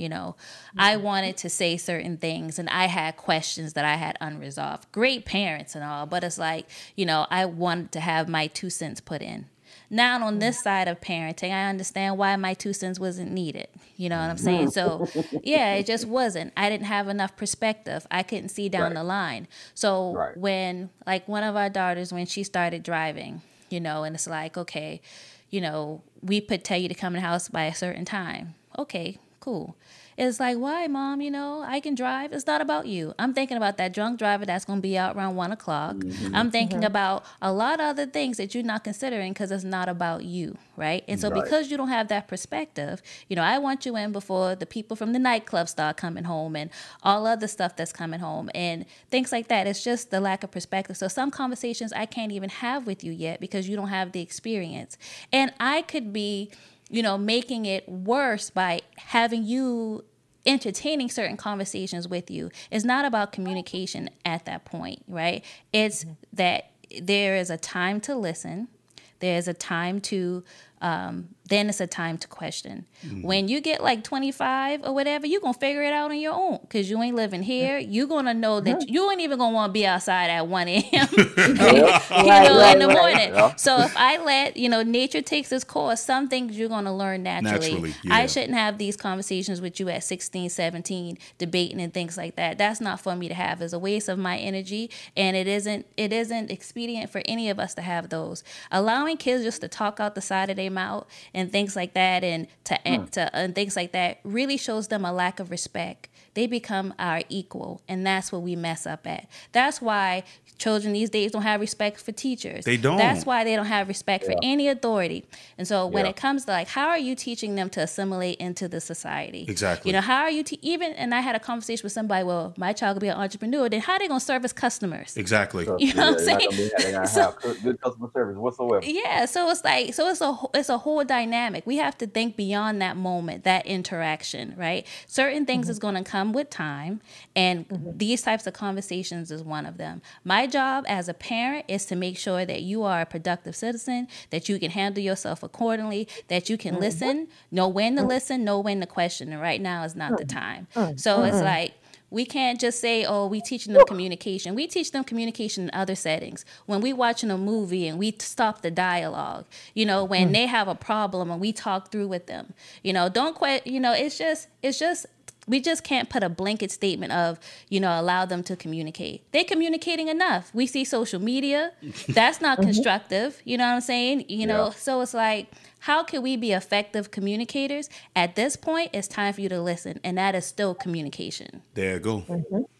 Speaker 6: I wanted to say certain things and I had questions that I had unresolved. Great parents and all, but it's like, I wanted to have my 2 cents put in. Now on this side of parenting, I understand why my 2 cents wasn't needed. You know what I'm saying? So yeah, it just wasn't. I didn't have enough perspective. I couldn't see down the line. So when like one of our daughters, when she started driving, and it's like, okay, we tell you to come in the house by a certain time. Okay, cool. It's like, why, Mom? I can drive. It's not about you. I'm thinking about that drunk driver that's going to be out around 1 o'clock. I'm thinking about a lot of other things that you're not considering because it's not about you, right? And so because you don't have that perspective, I want you in before the people from the nightclub start coming home and all other stuff that's coming home and things like that. It's just the lack of perspective. So some conversations I can't even have with you yet because you don't have the experience. And I could be making it worse by having you entertaining certain conversations with you. It's not about communication at that point, right? It's that there is a time to listen. There's a time to, then it's a time to question. When you get like 25 or whatever, you're going to figure it out on your own because you ain't living here. You're going to know that you ain't even going to want to be outside at 1 a.m. in the morning. Yeah. So if I let, nature takes its course, some things you're going to learn naturally. I shouldn't have these conversations with you at 16, 17, debating and things like that. That's not for me to have. It's a waste of my energy, and it isn't expedient for any of us to have those. Allowing kids just to talk out the side of their mouth and things like that and and things like that really shows them a lack of respect. They become our equal, and that's what we mess up at. That's why children these days don't have respect for teachers.
Speaker 4: They don't.
Speaker 6: That's why they don't have respect for any authority. And so when it comes to like, how are you teaching them to assimilate into the society?
Speaker 4: Exactly.
Speaker 6: How are you and I had a conversation with somebody, well, my child could be an entrepreneur, then how are they going to service customers?
Speaker 4: Exactly.
Speaker 6: You know what I'm saying?
Speaker 7: They're going to have good customer service whatsoever.
Speaker 6: Yeah, so it's a whole dynamic. We have to think beyond that moment, that interaction, right? Certain things is going to come with time, and these types of conversations is one of them. My job as a parent is to make sure that you are a productive citizen, that you can handle yourself accordingly, that you can listen, know when to listen, know when to question, and right now is not the time. So it's like, we can't just say, we teaching them communication. We teach them communication in other settings. When we watching a movie and we stop the dialogue, when they have a problem and we talk through with them, don't quit, it's just, we just can't put a blanket statement of, allow them to communicate. They're communicating enough. We see social media. That's not constructive. You know what I'm saying? So it's like, how can we be effective communicators? At this point, it's time for you to listen. And that is still communication.
Speaker 4: There you go.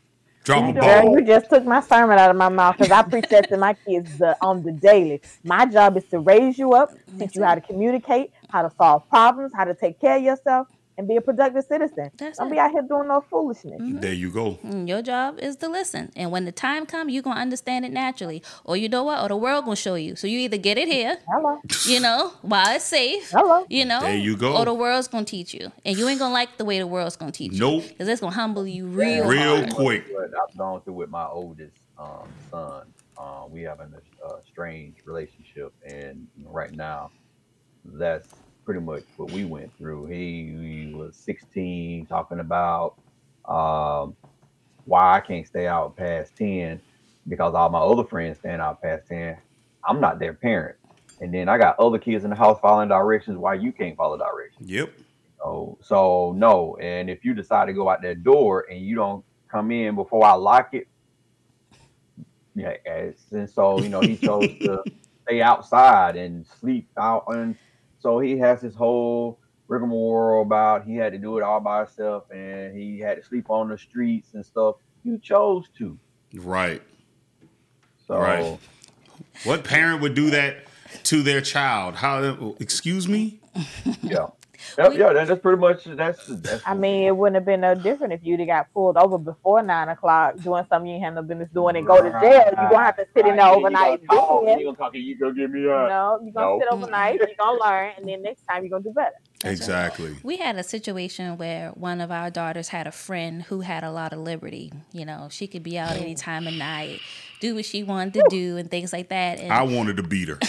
Speaker 4: Drop a
Speaker 5: Girl,
Speaker 4: ball.
Speaker 5: you just took my sermon out of my mouth because I preach that to my kids on the daily. My job is to raise you up, teach you how to communicate, how to solve problems, how to take care of yourself, and be a productive citizen.
Speaker 6: That's
Speaker 5: Don't
Speaker 6: it.
Speaker 5: be out here doing no foolishness.
Speaker 4: There you go.
Speaker 6: Your job is to listen. And when the time comes, you're going to understand it naturally. Or you know what? Or the world going to show you. So you either get it here,
Speaker 5: Hello.
Speaker 6: while it's safe,
Speaker 5: Hello.
Speaker 4: There you go.
Speaker 6: or the world's going to teach you. And you ain't going to like the way the world's going to teach
Speaker 4: Nope.
Speaker 6: you. Because it's going to humble you real
Speaker 4: Real
Speaker 6: hard.
Speaker 4: quick.
Speaker 7: What I've gone through with my oldest son. We have a strange relationship, and right now, that's pretty much what we went through. He was 16, talking about why I can't stay out past 10 because all my other friends staying out past 10. I'm not their parent, and then I got other kids in the house following directions. Why you can't follow directions?
Speaker 4: Yep.
Speaker 7: So no. And if you decide to go out that door and you don't come in before I lock it, yeah. And so he chose to stay outside and sleep out, and so he has this whole rigmarole about he had to do it all by himself and he had to sleep on the streets and stuff. You chose to.
Speaker 4: Right.
Speaker 7: So
Speaker 4: Right. What parent would do that to their child? How? Excuse me?
Speaker 7: yeah. Yeah, that's pretty much that's
Speaker 5: I mean, it wouldn't have been no different if you'd have got pulled over before 9 o'clock doing something you ain't had no business doing and go to jail. You're gonna have to sit in there overnight.
Speaker 7: You gonna get me up.
Speaker 5: No, you're gonna sit overnight, you're gonna learn, and then next time you're gonna do better.
Speaker 4: Exactly.
Speaker 6: We had a situation where one of our daughters had a friend who had a lot of liberty. She could be out any time of night, do what she wanted to do and things like that. And
Speaker 4: I wanted to beat her.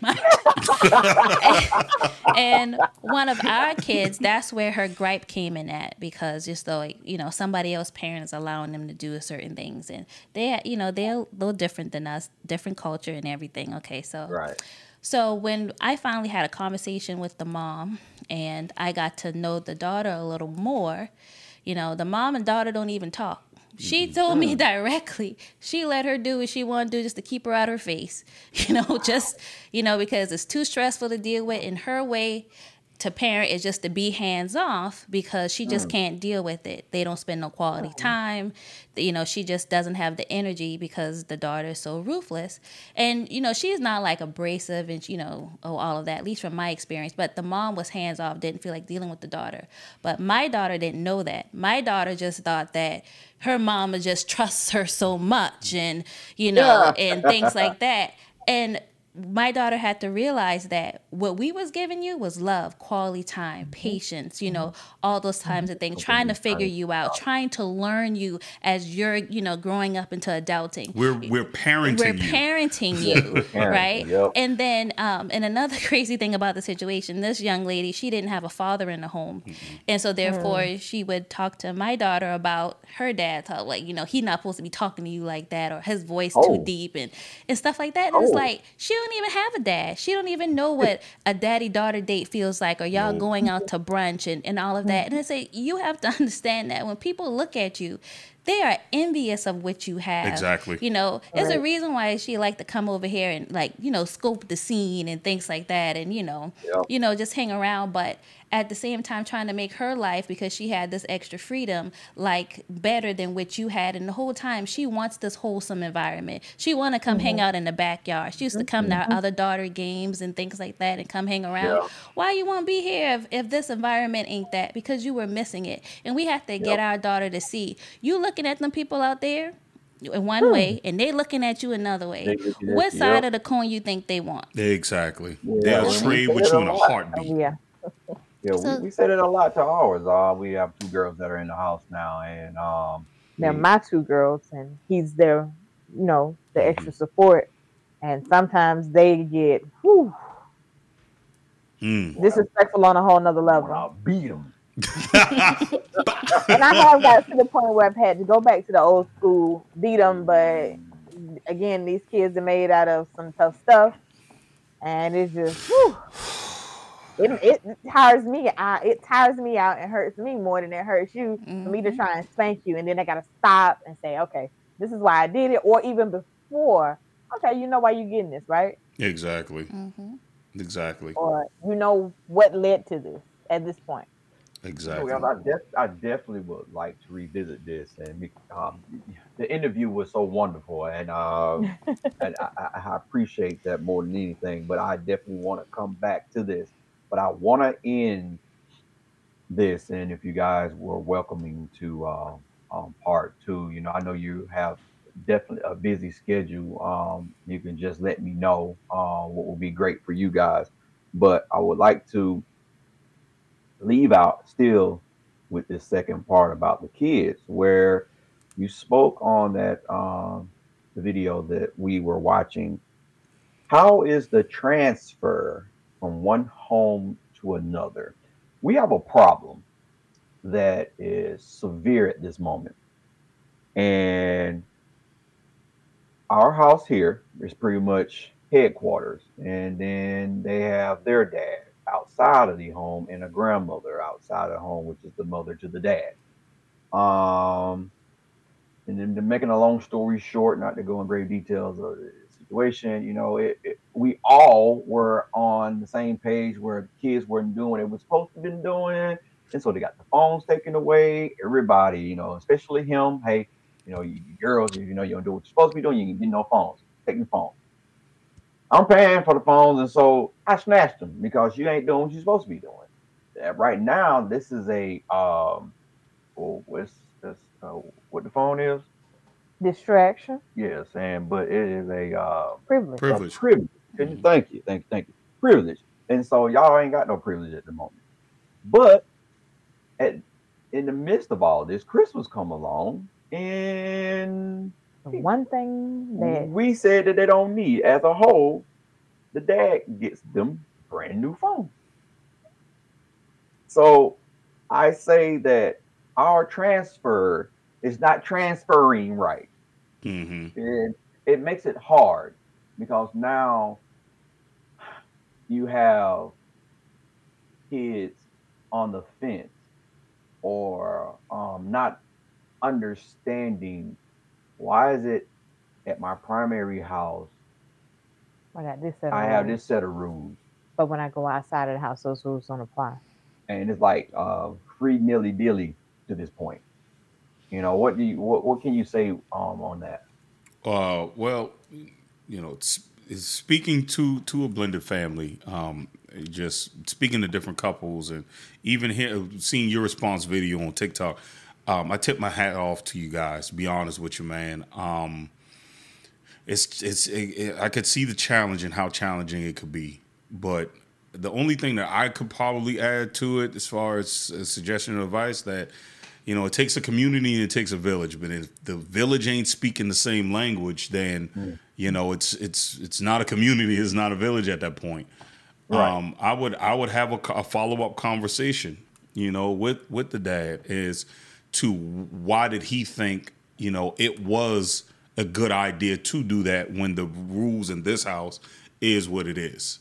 Speaker 6: and one of our kids, that's where her gripe came in at, because just though somebody else's parents allowing them to do certain things, and they're a little different than us, different culture and everything. Okay, so
Speaker 7: Right.
Speaker 6: So when I finally had a conversation with the mom and I got to know the daughter a little more, the mom and daughter don't even talk. She told me directly she let her do what she wanted to do just to keep her out of her face, because it's too stressful to deal with. In her way to parent is just to be hands off because she just can't deal with it. They don't spend no quality time. She just doesn't have the energy because the daughter is so ruthless. And, she's not like abrasive and, all of that, at least from my experience. But the mom was hands off, didn't feel like dealing with the daughter. But my daughter didn't know that. My daughter just thought that her mama just trusts her so much and, and things like that. And my daughter had to realize that what we was giving you was love, quality time, patience, all those times of things, trying to figure you out, trying to learn you as you're, growing up into adulting.
Speaker 4: We're parenting you.
Speaker 6: Right?
Speaker 7: Yep.
Speaker 6: And then, and another crazy thing about the situation, this young lady, she didn't have a father in the home. And so therefore she would talk to my daughter about her dad, like, he's not supposed to be talking to you like that, or his voice too deep and stuff like that. And it's like, she don't even have a dad. She don't even know what a daddy-daughter date feels like, or y'all going out to brunch and all of that. And I say, you have to understand that when people look at you, they are envious of what you have.
Speaker 4: Exactly.
Speaker 6: There's a reason why she like to come over here and scope the scene and things like that, and just hang around. But at the same time, trying to make her life, because she had this extra freedom, better than what you had. And the whole time, she wants this wholesome environment. She want to come hang out in the backyard. She used to come to our other daughter games and things like that and come hang around. Yeah. Why you want to be here if this environment ain't that? Because you were missing it. And we have to get our daughter to see, you looking at them people out there in one way and they looking at you another way. What side of the coin you think they want?
Speaker 4: Exactly. They'll trade with you in a heartbeat.
Speaker 7: Yeah,
Speaker 6: So,
Speaker 7: we said it a lot to ours. We have 2 girls that are in the house now, and
Speaker 5: they're my 2 girls, and he's their, the extra support. And sometimes they get disrespectful on a whole nother level.
Speaker 7: I'll beat them.
Speaker 5: And I have got to the point where I've had to go back to the old school, beat them. But again, these kids are made out of some tough stuff, and it's just. It tires me. It tires me out and hurts me more than it hurts you for me to try and spank you, and then I gotta stop and say, okay, this is why I did it, or even before, okay, you know why you're getting this, right?
Speaker 4: Exactly. Exactly.
Speaker 5: Or you know what led to this at this point.
Speaker 4: Exactly.
Speaker 7: I definitely would like to revisit this, and the interview was so wonderful, and I appreciate that more than anything. But I definitely want to come back to this, but I want to end this, and if you guys were welcoming to part two, I know you have definitely a busy schedule. You can just let me know what would be great for you guys, but I would like to leave out still with this second part about the kids, where you spoke on that the video that we were watching. How is the transfer from one home to another? We have a problem that is severe at this moment. And our house here is pretty much headquarters. And then they have their dad outside of the home and a grandmother outside of the home, which is the mother to the dad. Um, and then to making a long story short, not to go in grave details of the situation, we all were on the same page where the kids weren't doing what they were supposed to be doing. And so they got the phones taken away. Everybody, especially him, hey, you girls, you don't do what you're supposed to be doing, you can get no phones. Take the phone. I'm paying for the phones, and so I snatched them because you ain't doing what you're supposed to be doing. Right now, this is a what the phone is?
Speaker 5: Distraction.
Speaker 7: Yes, but it is a
Speaker 5: Privilege.
Speaker 4: Privilege.
Speaker 7: privilege. Thank you. Privilege. And so y'all ain't got no privilege at the moment. But in the midst of all this, Christmas come along, and
Speaker 5: One thing that
Speaker 7: we said that they don't need as a whole, the dad gets them brand new phones. So I say that our transfer is not transferring right.
Speaker 4: Mm-hmm.
Speaker 7: And it makes it hard because now you have kids on the fence or not understanding why is it at my primary house
Speaker 5: I got this set of
Speaker 7: I have
Speaker 5: rules,
Speaker 7: this set of rules,
Speaker 5: but when I go outside of the house, those rules don't apply.
Speaker 7: and it's like free nilly dilly to this point. What can you say on that?
Speaker 4: Well, it's speaking to a blended family, just speaking to different couples, and even seeing your response video on TikTok. I tip my hat off to you guys. To be honest with you, man. I could see the challenge and how challenging it could be, but the only thing that I could probably add to it, as far as a suggestion or advice, that it takes a community and it takes a village. But if the village ain't speaking the same language, then it's not a community, it's not a village at that point.
Speaker 7: Right.
Speaker 4: I would have a follow up conversation, with the dad, is to why did he think it was a good idea to do that when the rules in this house is what it is.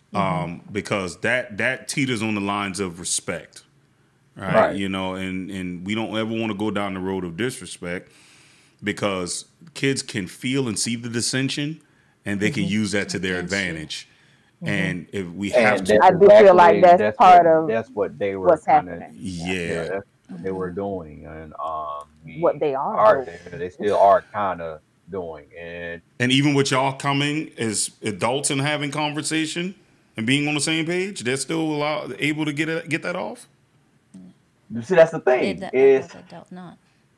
Speaker 4: Because that teeters on the lines of respect, right? And we don't ever want to go down the road of disrespect, because kids can feel and see the dissension, and they can use that to their advantage. And if we have to,
Speaker 5: I do feel like that's part of
Speaker 7: that's what they were
Speaker 5: what's
Speaker 7: kind of
Speaker 5: happening.
Speaker 7: that's what they were doing, and
Speaker 5: What they are doing.
Speaker 7: they still are kind of doing, and
Speaker 4: even with y'all coming as adults and having conversation and being on the same page, they're still able to get that off.
Speaker 7: you see, that's the thing is
Speaker 6: adult not.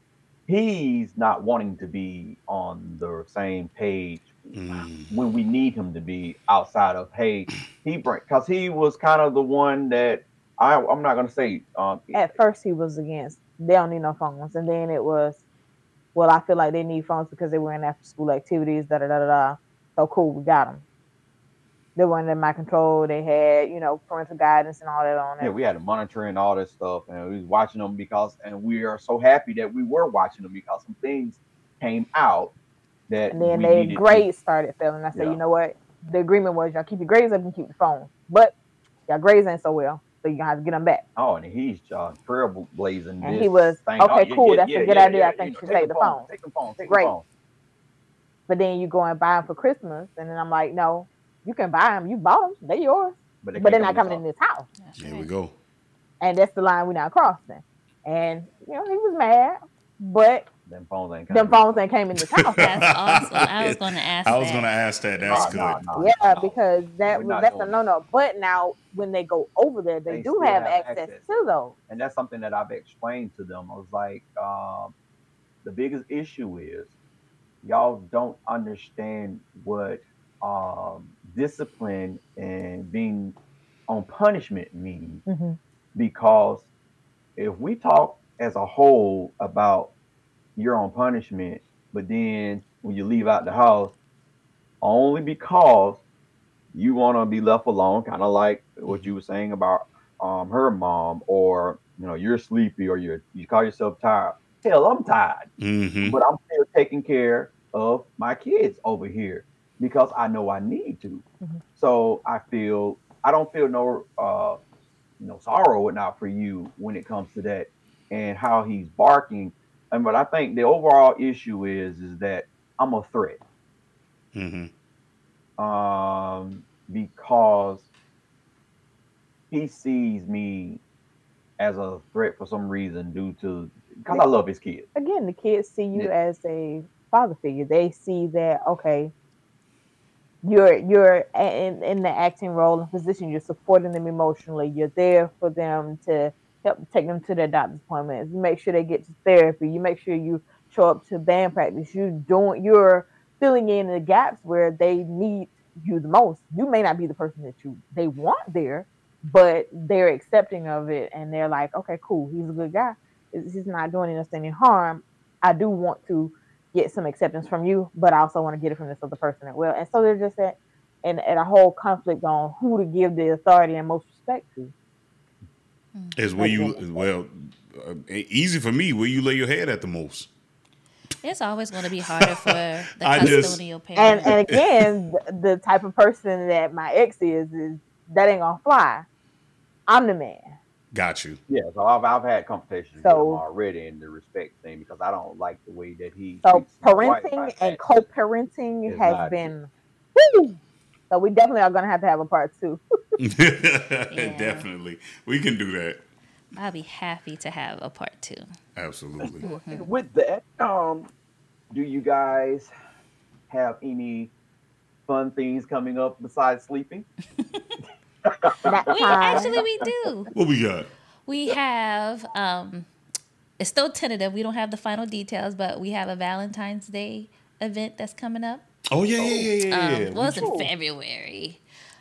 Speaker 7: he's not wanting to be on the same page when we need him to be, outside of because he was kind of the one that I'm not going to say
Speaker 5: At first, he was against. They don't need no phones, and then it was, well, I feel like they need phones because they were in after school activities. Da da da da da. So cool, we got them. They weren't in my control. They had, parental guidance and all that on it.
Speaker 7: Yeah, we had to monitor and all this stuff, and we was watching them and we are so happy that we were watching them because some things came out that.
Speaker 5: And then their grades started failing. I said, you know what? The agreement was y'all keep your grades up and keep the phone, but y'all grades ain't so well, so you gonna have to get them back.
Speaker 7: Oh, and he's trailblazing.
Speaker 5: And he was okay, cool. That's a good idea. I think you should take the phone.
Speaker 7: Take the phone. Take
Speaker 5: Great.
Speaker 7: the phone.
Speaker 5: But then you go and buy them for Christmas, and then I'm like, no, you can buy them. You bought them. They're yours. But they're not coming in this house.
Speaker 4: There we go.
Speaker 5: and that's the line we're not crossing. And he was mad, but
Speaker 7: Them phones ain't
Speaker 5: them
Speaker 7: coming.
Speaker 5: phones ain't came in this house.
Speaker 6: That's awesome. I was going to ask
Speaker 4: I was
Speaker 6: that.
Speaker 4: going to ask that. That's good.
Speaker 5: Yeah, because
Speaker 7: We're not
Speaker 5: that's a
Speaker 7: doing
Speaker 5: no. But now when they go over there, they do
Speaker 7: still
Speaker 5: have access to those.
Speaker 7: And that's something that I've explained to them. I was like, the biggest issue is y'all don't understand what discipline and being on punishment means.
Speaker 5: Mm-hmm.
Speaker 7: Because if we talk as a whole about you're on punishment, but then when you leave out the house, only because you want to be left alone, kind of like what you were saying about her mom, or you're sleepy, or you call yourself tired. Hell, I'm tired, but I'm still taking care of my kids over here because I know I need to.
Speaker 5: Mhm.
Speaker 7: So I don't feel no sorrow or not for you when it comes to that and how he's barking. And but I think the overall issue is that I'm a threat. Because he sees me as a threat for some reason because I love his kids.
Speaker 5: Again, the kids see you as a father figure. They see that, okay, you're in the acting role and position. You're supporting them emotionally. You're there for them to help take them to their doctor's appointments. You make sure they get to therapy. You make sure you show up to band practice. You're filling in the gaps where they need you the most. You may not be the person that they want there, but they're accepting of it, and they're like, okay, cool, he's a good guy. He's not doing us any harm. I do want to get some acceptance from you, but I also want to get it from this other person as well. And so they're just at a whole conflict on who to give the authority and most respect to.
Speaker 4: Is easy for me, where you lay your head at the most.
Speaker 6: It's always going to be harder for the custodial parent.
Speaker 5: And again, the type of person that my ex is that ain't gonna fly. I'm the man.
Speaker 4: Got you.
Speaker 7: Yeah, so I've had conversations with him already in the respect thing, because I don't like the way that he.
Speaker 5: So parenting and co-parenting has been. Woo! So we definitely are gonna have to have a part 2.
Speaker 4: Definitely, we can do that.
Speaker 6: I'll be happy to have a part 2.
Speaker 4: Absolutely.
Speaker 7: And with that, do you guys have any fun things coming up besides sleeping?
Speaker 6: We do.
Speaker 4: What we got?
Speaker 6: We have, it's still tentative. We don't have the final details, but we have a Valentine's Day event that's coming up.
Speaker 4: Oh, yeah.
Speaker 6: Well, it's in February.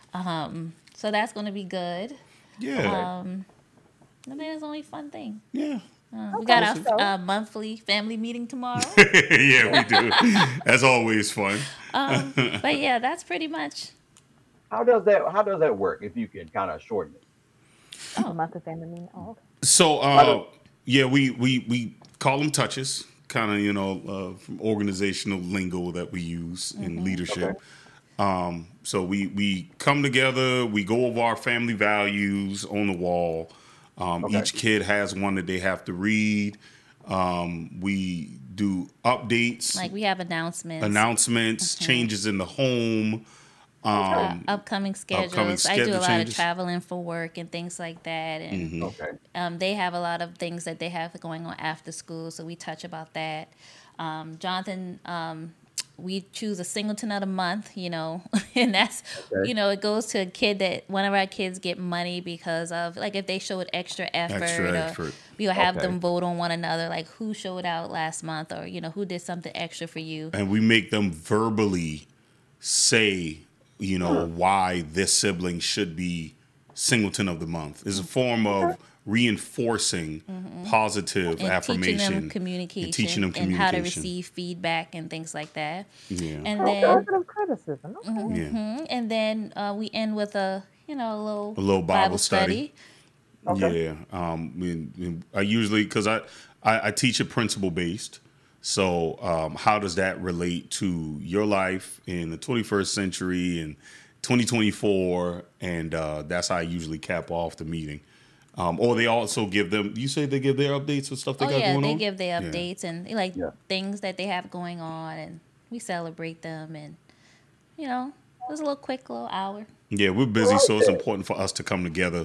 Speaker 6: So that's going to be good.
Speaker 4: Yeah.
Speaker 6: And then it's only fun thing.
Speaker 4: Yeah.
Speaker 6: We got our monthly family meeting tomorrow.
Speaker 4: Yeah, we do. That's always fun.
Speaker 6: But yeah, that's pretty much.
Speaker 7: How does that work? If you can kind of shorten it.
Speaker 5: Monthly family meeting. Oh, okay.
Speaker 4: So we call them touches, kind of from organizational lingo that we use in leadership. Okay. So we come together, we go over our family values on the wall. Each kid has one that they have to read. We do updates.
Speaker 6: Like we have announcements,
Speaker 4: changes in the home.
Speaker 6: Upcoming schedules. I do a lot of traveling for work and things like that. And they have a lot of things that they have going on after school, so we touch about that. Jonathan, we choose a singleton of the month, and that's, it goes to a kid that one of our kids get money because of, like, if they showed extra effort. We'll have them vote on one another, like who showed out last month, or, who did something extra for you.
Speaker 4: And we make them verbally say, why this sibling should be singleton of the month. It's a form of reinforcing positive
Speaker 6: and
Speaker 4: affirmation,
Speaker 6: teaching them communication, and how to receive feedback and things like that.
Speaker 4: Yeah.
Speaker 5: And then criticism.
Speaker 6: And then we end with a
Speaker 4: little Bible study.
Speaker 5: Okay.
Speaker 4: Yeah. I usually, because I teach it principle based. So how does that relate to your life in the 21st century and 2024? And that's how I usually cap off the meeting. Or they also give them, you say they give their updates and stuff they got going on?
Speaker 6: Yeah, they give their updates and things that they have going on, and we celebrate them, and, it was a little quick little hour.
Speaker 4: Yeah, we're busy, so it's important for us to come together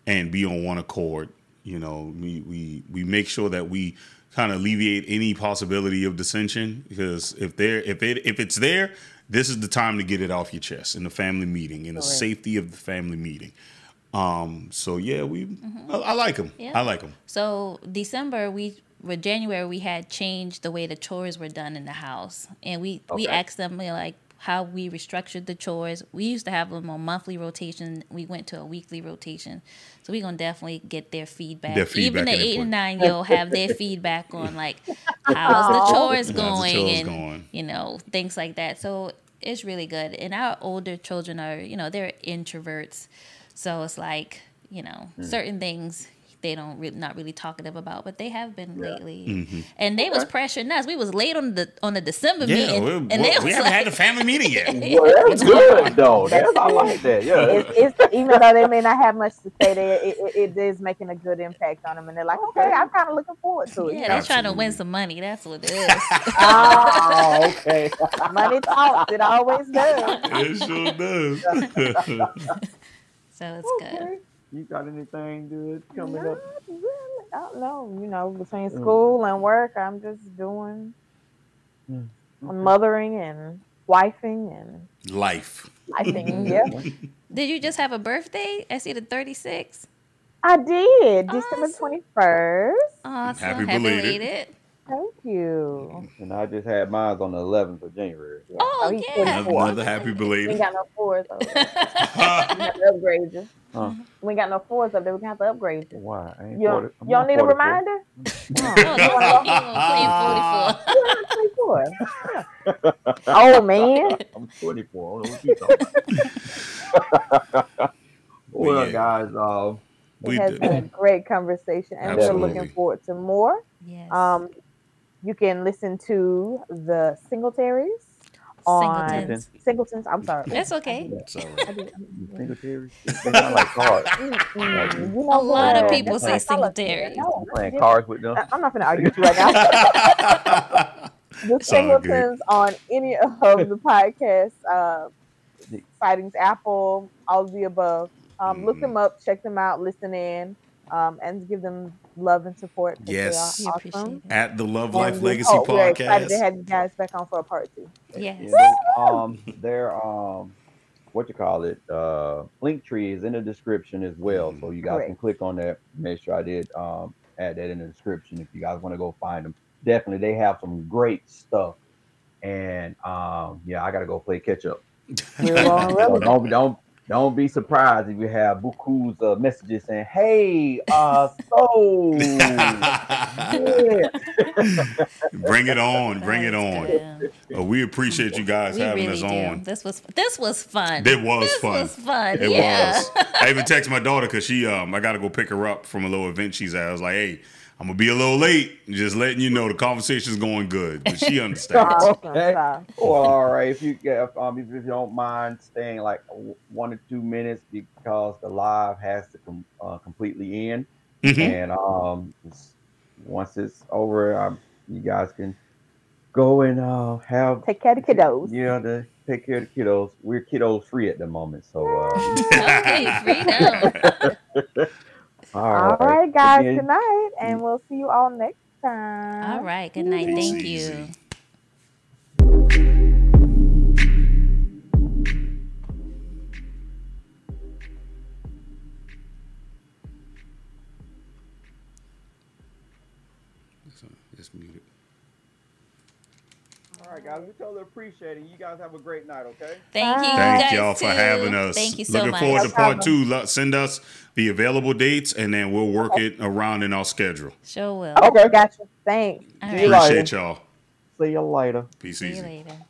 Speaker 4: and be on one accord. You know, we make sure that we kind of alleviate any possibility of dissension, because if it's there, this is the time to get it off your chest in the family meeting, in the safety of the family meeting. So yeah, I like them.
Speaker 6: Yeah.
Speaker 4: I like them.
Speaker 6: So January we had changed the way the chores were done in the house, and we asked them, you know, like how we restructured the chores. We used to have them on monthly rotation. We went to a weekly rotation. So we're going to definitely get their feedback. Even the 8 and 9-year-old have their feedback on, like, how's the chores going and, you know, things like that. So it's really good. And our older children are, you know, they're introverts. So it's like, you know, certain things they not really talkative about, but they have been lately. And they was pressuring us. We was late on the December meeting, and
Speaker 4: we haven't had the family meeting yet.
Speaker 3: Well, that's good though. I like that. Yeah,
Speaker 5: it's even though they may not have much to say, it is making a good impact on them, and they're like, okay, I'm kind of looking forward to it.
Speaker 6: Yeah, they're trying to win some money. That's what it is.
Speaker 3: Oh, okay.
Speaker 5: Money talks. It always does.
Speaker 4: It sure does.
Speaker 6: So it's good.
Speaker 3: You got anything good coming up?
Speaker 5: Really, I don't know. You know, between school and work, I'm just doing mothering and wifing and
Speaker 4: Life.
Speaker 5: lifing. Yeah,
Speaker 6: Did you just have a birthday? I see the 36.
Speaker 5: I did. December 21st.
Speaker 6: Awesome.
Speaker 4: Happy
Speaker 6: Happy
Speaker 4: belated.
Speaker 6: belated.
Speaker 5: Thank you.
Speaker 3: And I just had mine on the 11th of January. Yeah.
Speaker 6: Oh,
Speaker 5: he's
Speaker 6: yeah.
Speaker 5: 24.
Speaker 4: Another happy
Speaker 5: We ain't
Speaker 4: belated.
Speaker 5: got no fours over there. We got to upgrade you.
Speaker 3: Huh.
Speaker 5: We ain't got no fours up there. We can have to upgrade you.
Speaker 3: Why? I ain't
Speaker 5: You
Speaker 3: 40
Speaker 5: don't, you don't need a
Speaker 3: 44.
Speaker 5: reminder?
Speaker 6: Oh, no, you playing 44.
Speaker 5: Oh, man.
Speaker 3: I'm 24. I don't know what you talking about. Well,
Speaker 4: yeah.
Speaker 3: guys,
Speaker 4: We
Speaker 5: It has
Speaker 4: did.
Speaker 5: been a great conversation, and we're
Speaker 4: Absolutely.
Speaker 5: looking forward to more.
Speaker 6: Yes.
Speaker 5: You can listen to the Singletaries on Singletons. I'm sorry.
Speaker 6: That's okay.
Speaker 4: It's all right.
Speaker 5: I do-
Speaker 3: Singletary? They sound like cards.
Speaker 5: You know
Speaker 6: A lot of
Speaker 5: what?
Speaker 6: people
Speaker 5: That's
Speaker 6: say
Speaker 5: not solid.
Speaker 6: Singletary.
Speaker 5: No,
Speaker 3: I'm playing cards with them.
Speaker 5: I'm not going to argue with you right now. The
Speaker 4: It's all good.
Speaker 5: Singletons on any of the podcast sightings, Apple, all of the above. Look them up, check them out, listen in, and give them love and support. 'Cause
Speaker 4: Yes.
Speaker 5: they
Speaker 6: We
Speaker 5: are
Speaker 6: appreciate
Speaker 5: awesome.
Speaker 6: it.
Speaker 4: At the Love
Speaker 5: And
Speaker 4: Life
Speaker 5: we
Speaker 4: Legacy
Speaker 5: hope- we're excited to
Speaker 4: podcast.
Speaker 5: have you guys back on for a part 2.
Speaker 6: Yes.
Speaker 3: Yeah, their what you call it, Linktree is in the description as well, so you guys
Speaker 5: Correct.
Speaker 3: can click on that. Make sure I did add that in the description if you guys want to go find them. Definitely, they have some great stuff, and yeah, I gotta go play catch up. So don't be surprised if you have Buku's messages saying, "Hey, so yeah."
Speaker 4: Bring it on. Bring it on.
Speaker 6: Yeah.
Speaker 4: We appreciate you guys
Speaker 6: We
Speaker 4: having
Speaker 6: really
Speaker 4: us
Speaker 6: do.
Speaker 4: on.
Speaker 6: This was fun.
Speaker 4: It was
Speaker 6: This
Speaker 4: fun.
Speaker 6: was fun.
Speaker 4: It
Speaker 6: Yeah.
Speaker 4: was. I even texted my daughter because she I gotta go pick her up from a little event she's at. I was like, hey, I'm gonna be a little late. Just letting you know the conversation's going good. But she understands.
Speaker 5: Awesome
Speaker 3: Okay.
Speaker 5: stuff.
Speaker 3: Well, all right. If you if you don't mind staying like 1 or 2 minutes because the live has to completely end,
Speaker 4: Mhm.
Speaker 3: and once it's over, you guys can go and have
Speaker 5: Take care of the kiddos.
Speaker 3: to take care of the kiddos. We're kiddos free at the moment, so
Speaker 6: Okay, freedom.
Speaker 5: All right, guys.
Speaker 3: Again,
Speaker 5: Good night, and we'll see you all next time.
Speaker 6: All right. Good night.
Speaker 4: Easy,
Speaker 6: Thank you.
Speaker 4: easy. Just mute it.
Speaker 3: All right, guys. We totally appreciate it. You guys have a great night. Okay.
Speaker 6: Thank you.
Speaker 4: Thank
Speaker 6: guys
Speaker 4: y'all for
Speaker 6: too.
Speaker 4: having us.
Speaker 6: Thank you so
Speaker 4: Looking
Speaker 6: much.
Speaker 4: forward to
Speaker 5: No
Speaker 4: part
Speaker 5: problem.
Speaker 4: 2. Send us the available dates, and then we'll work it around in our schedule.
Speaker 6: Sure will.
Speaker 5: Okay, gotcha. Thanks.
Speaker 6: All
Speaker 3: See you
Speaker 6: right.
Speaker 3: later.
Speaker 4: Appreciate y'all.
Speaker 3: See you later.
Speaker 4: Peace
Speaker 6: See you
Speaker 4: easy.
Speaker 6: later.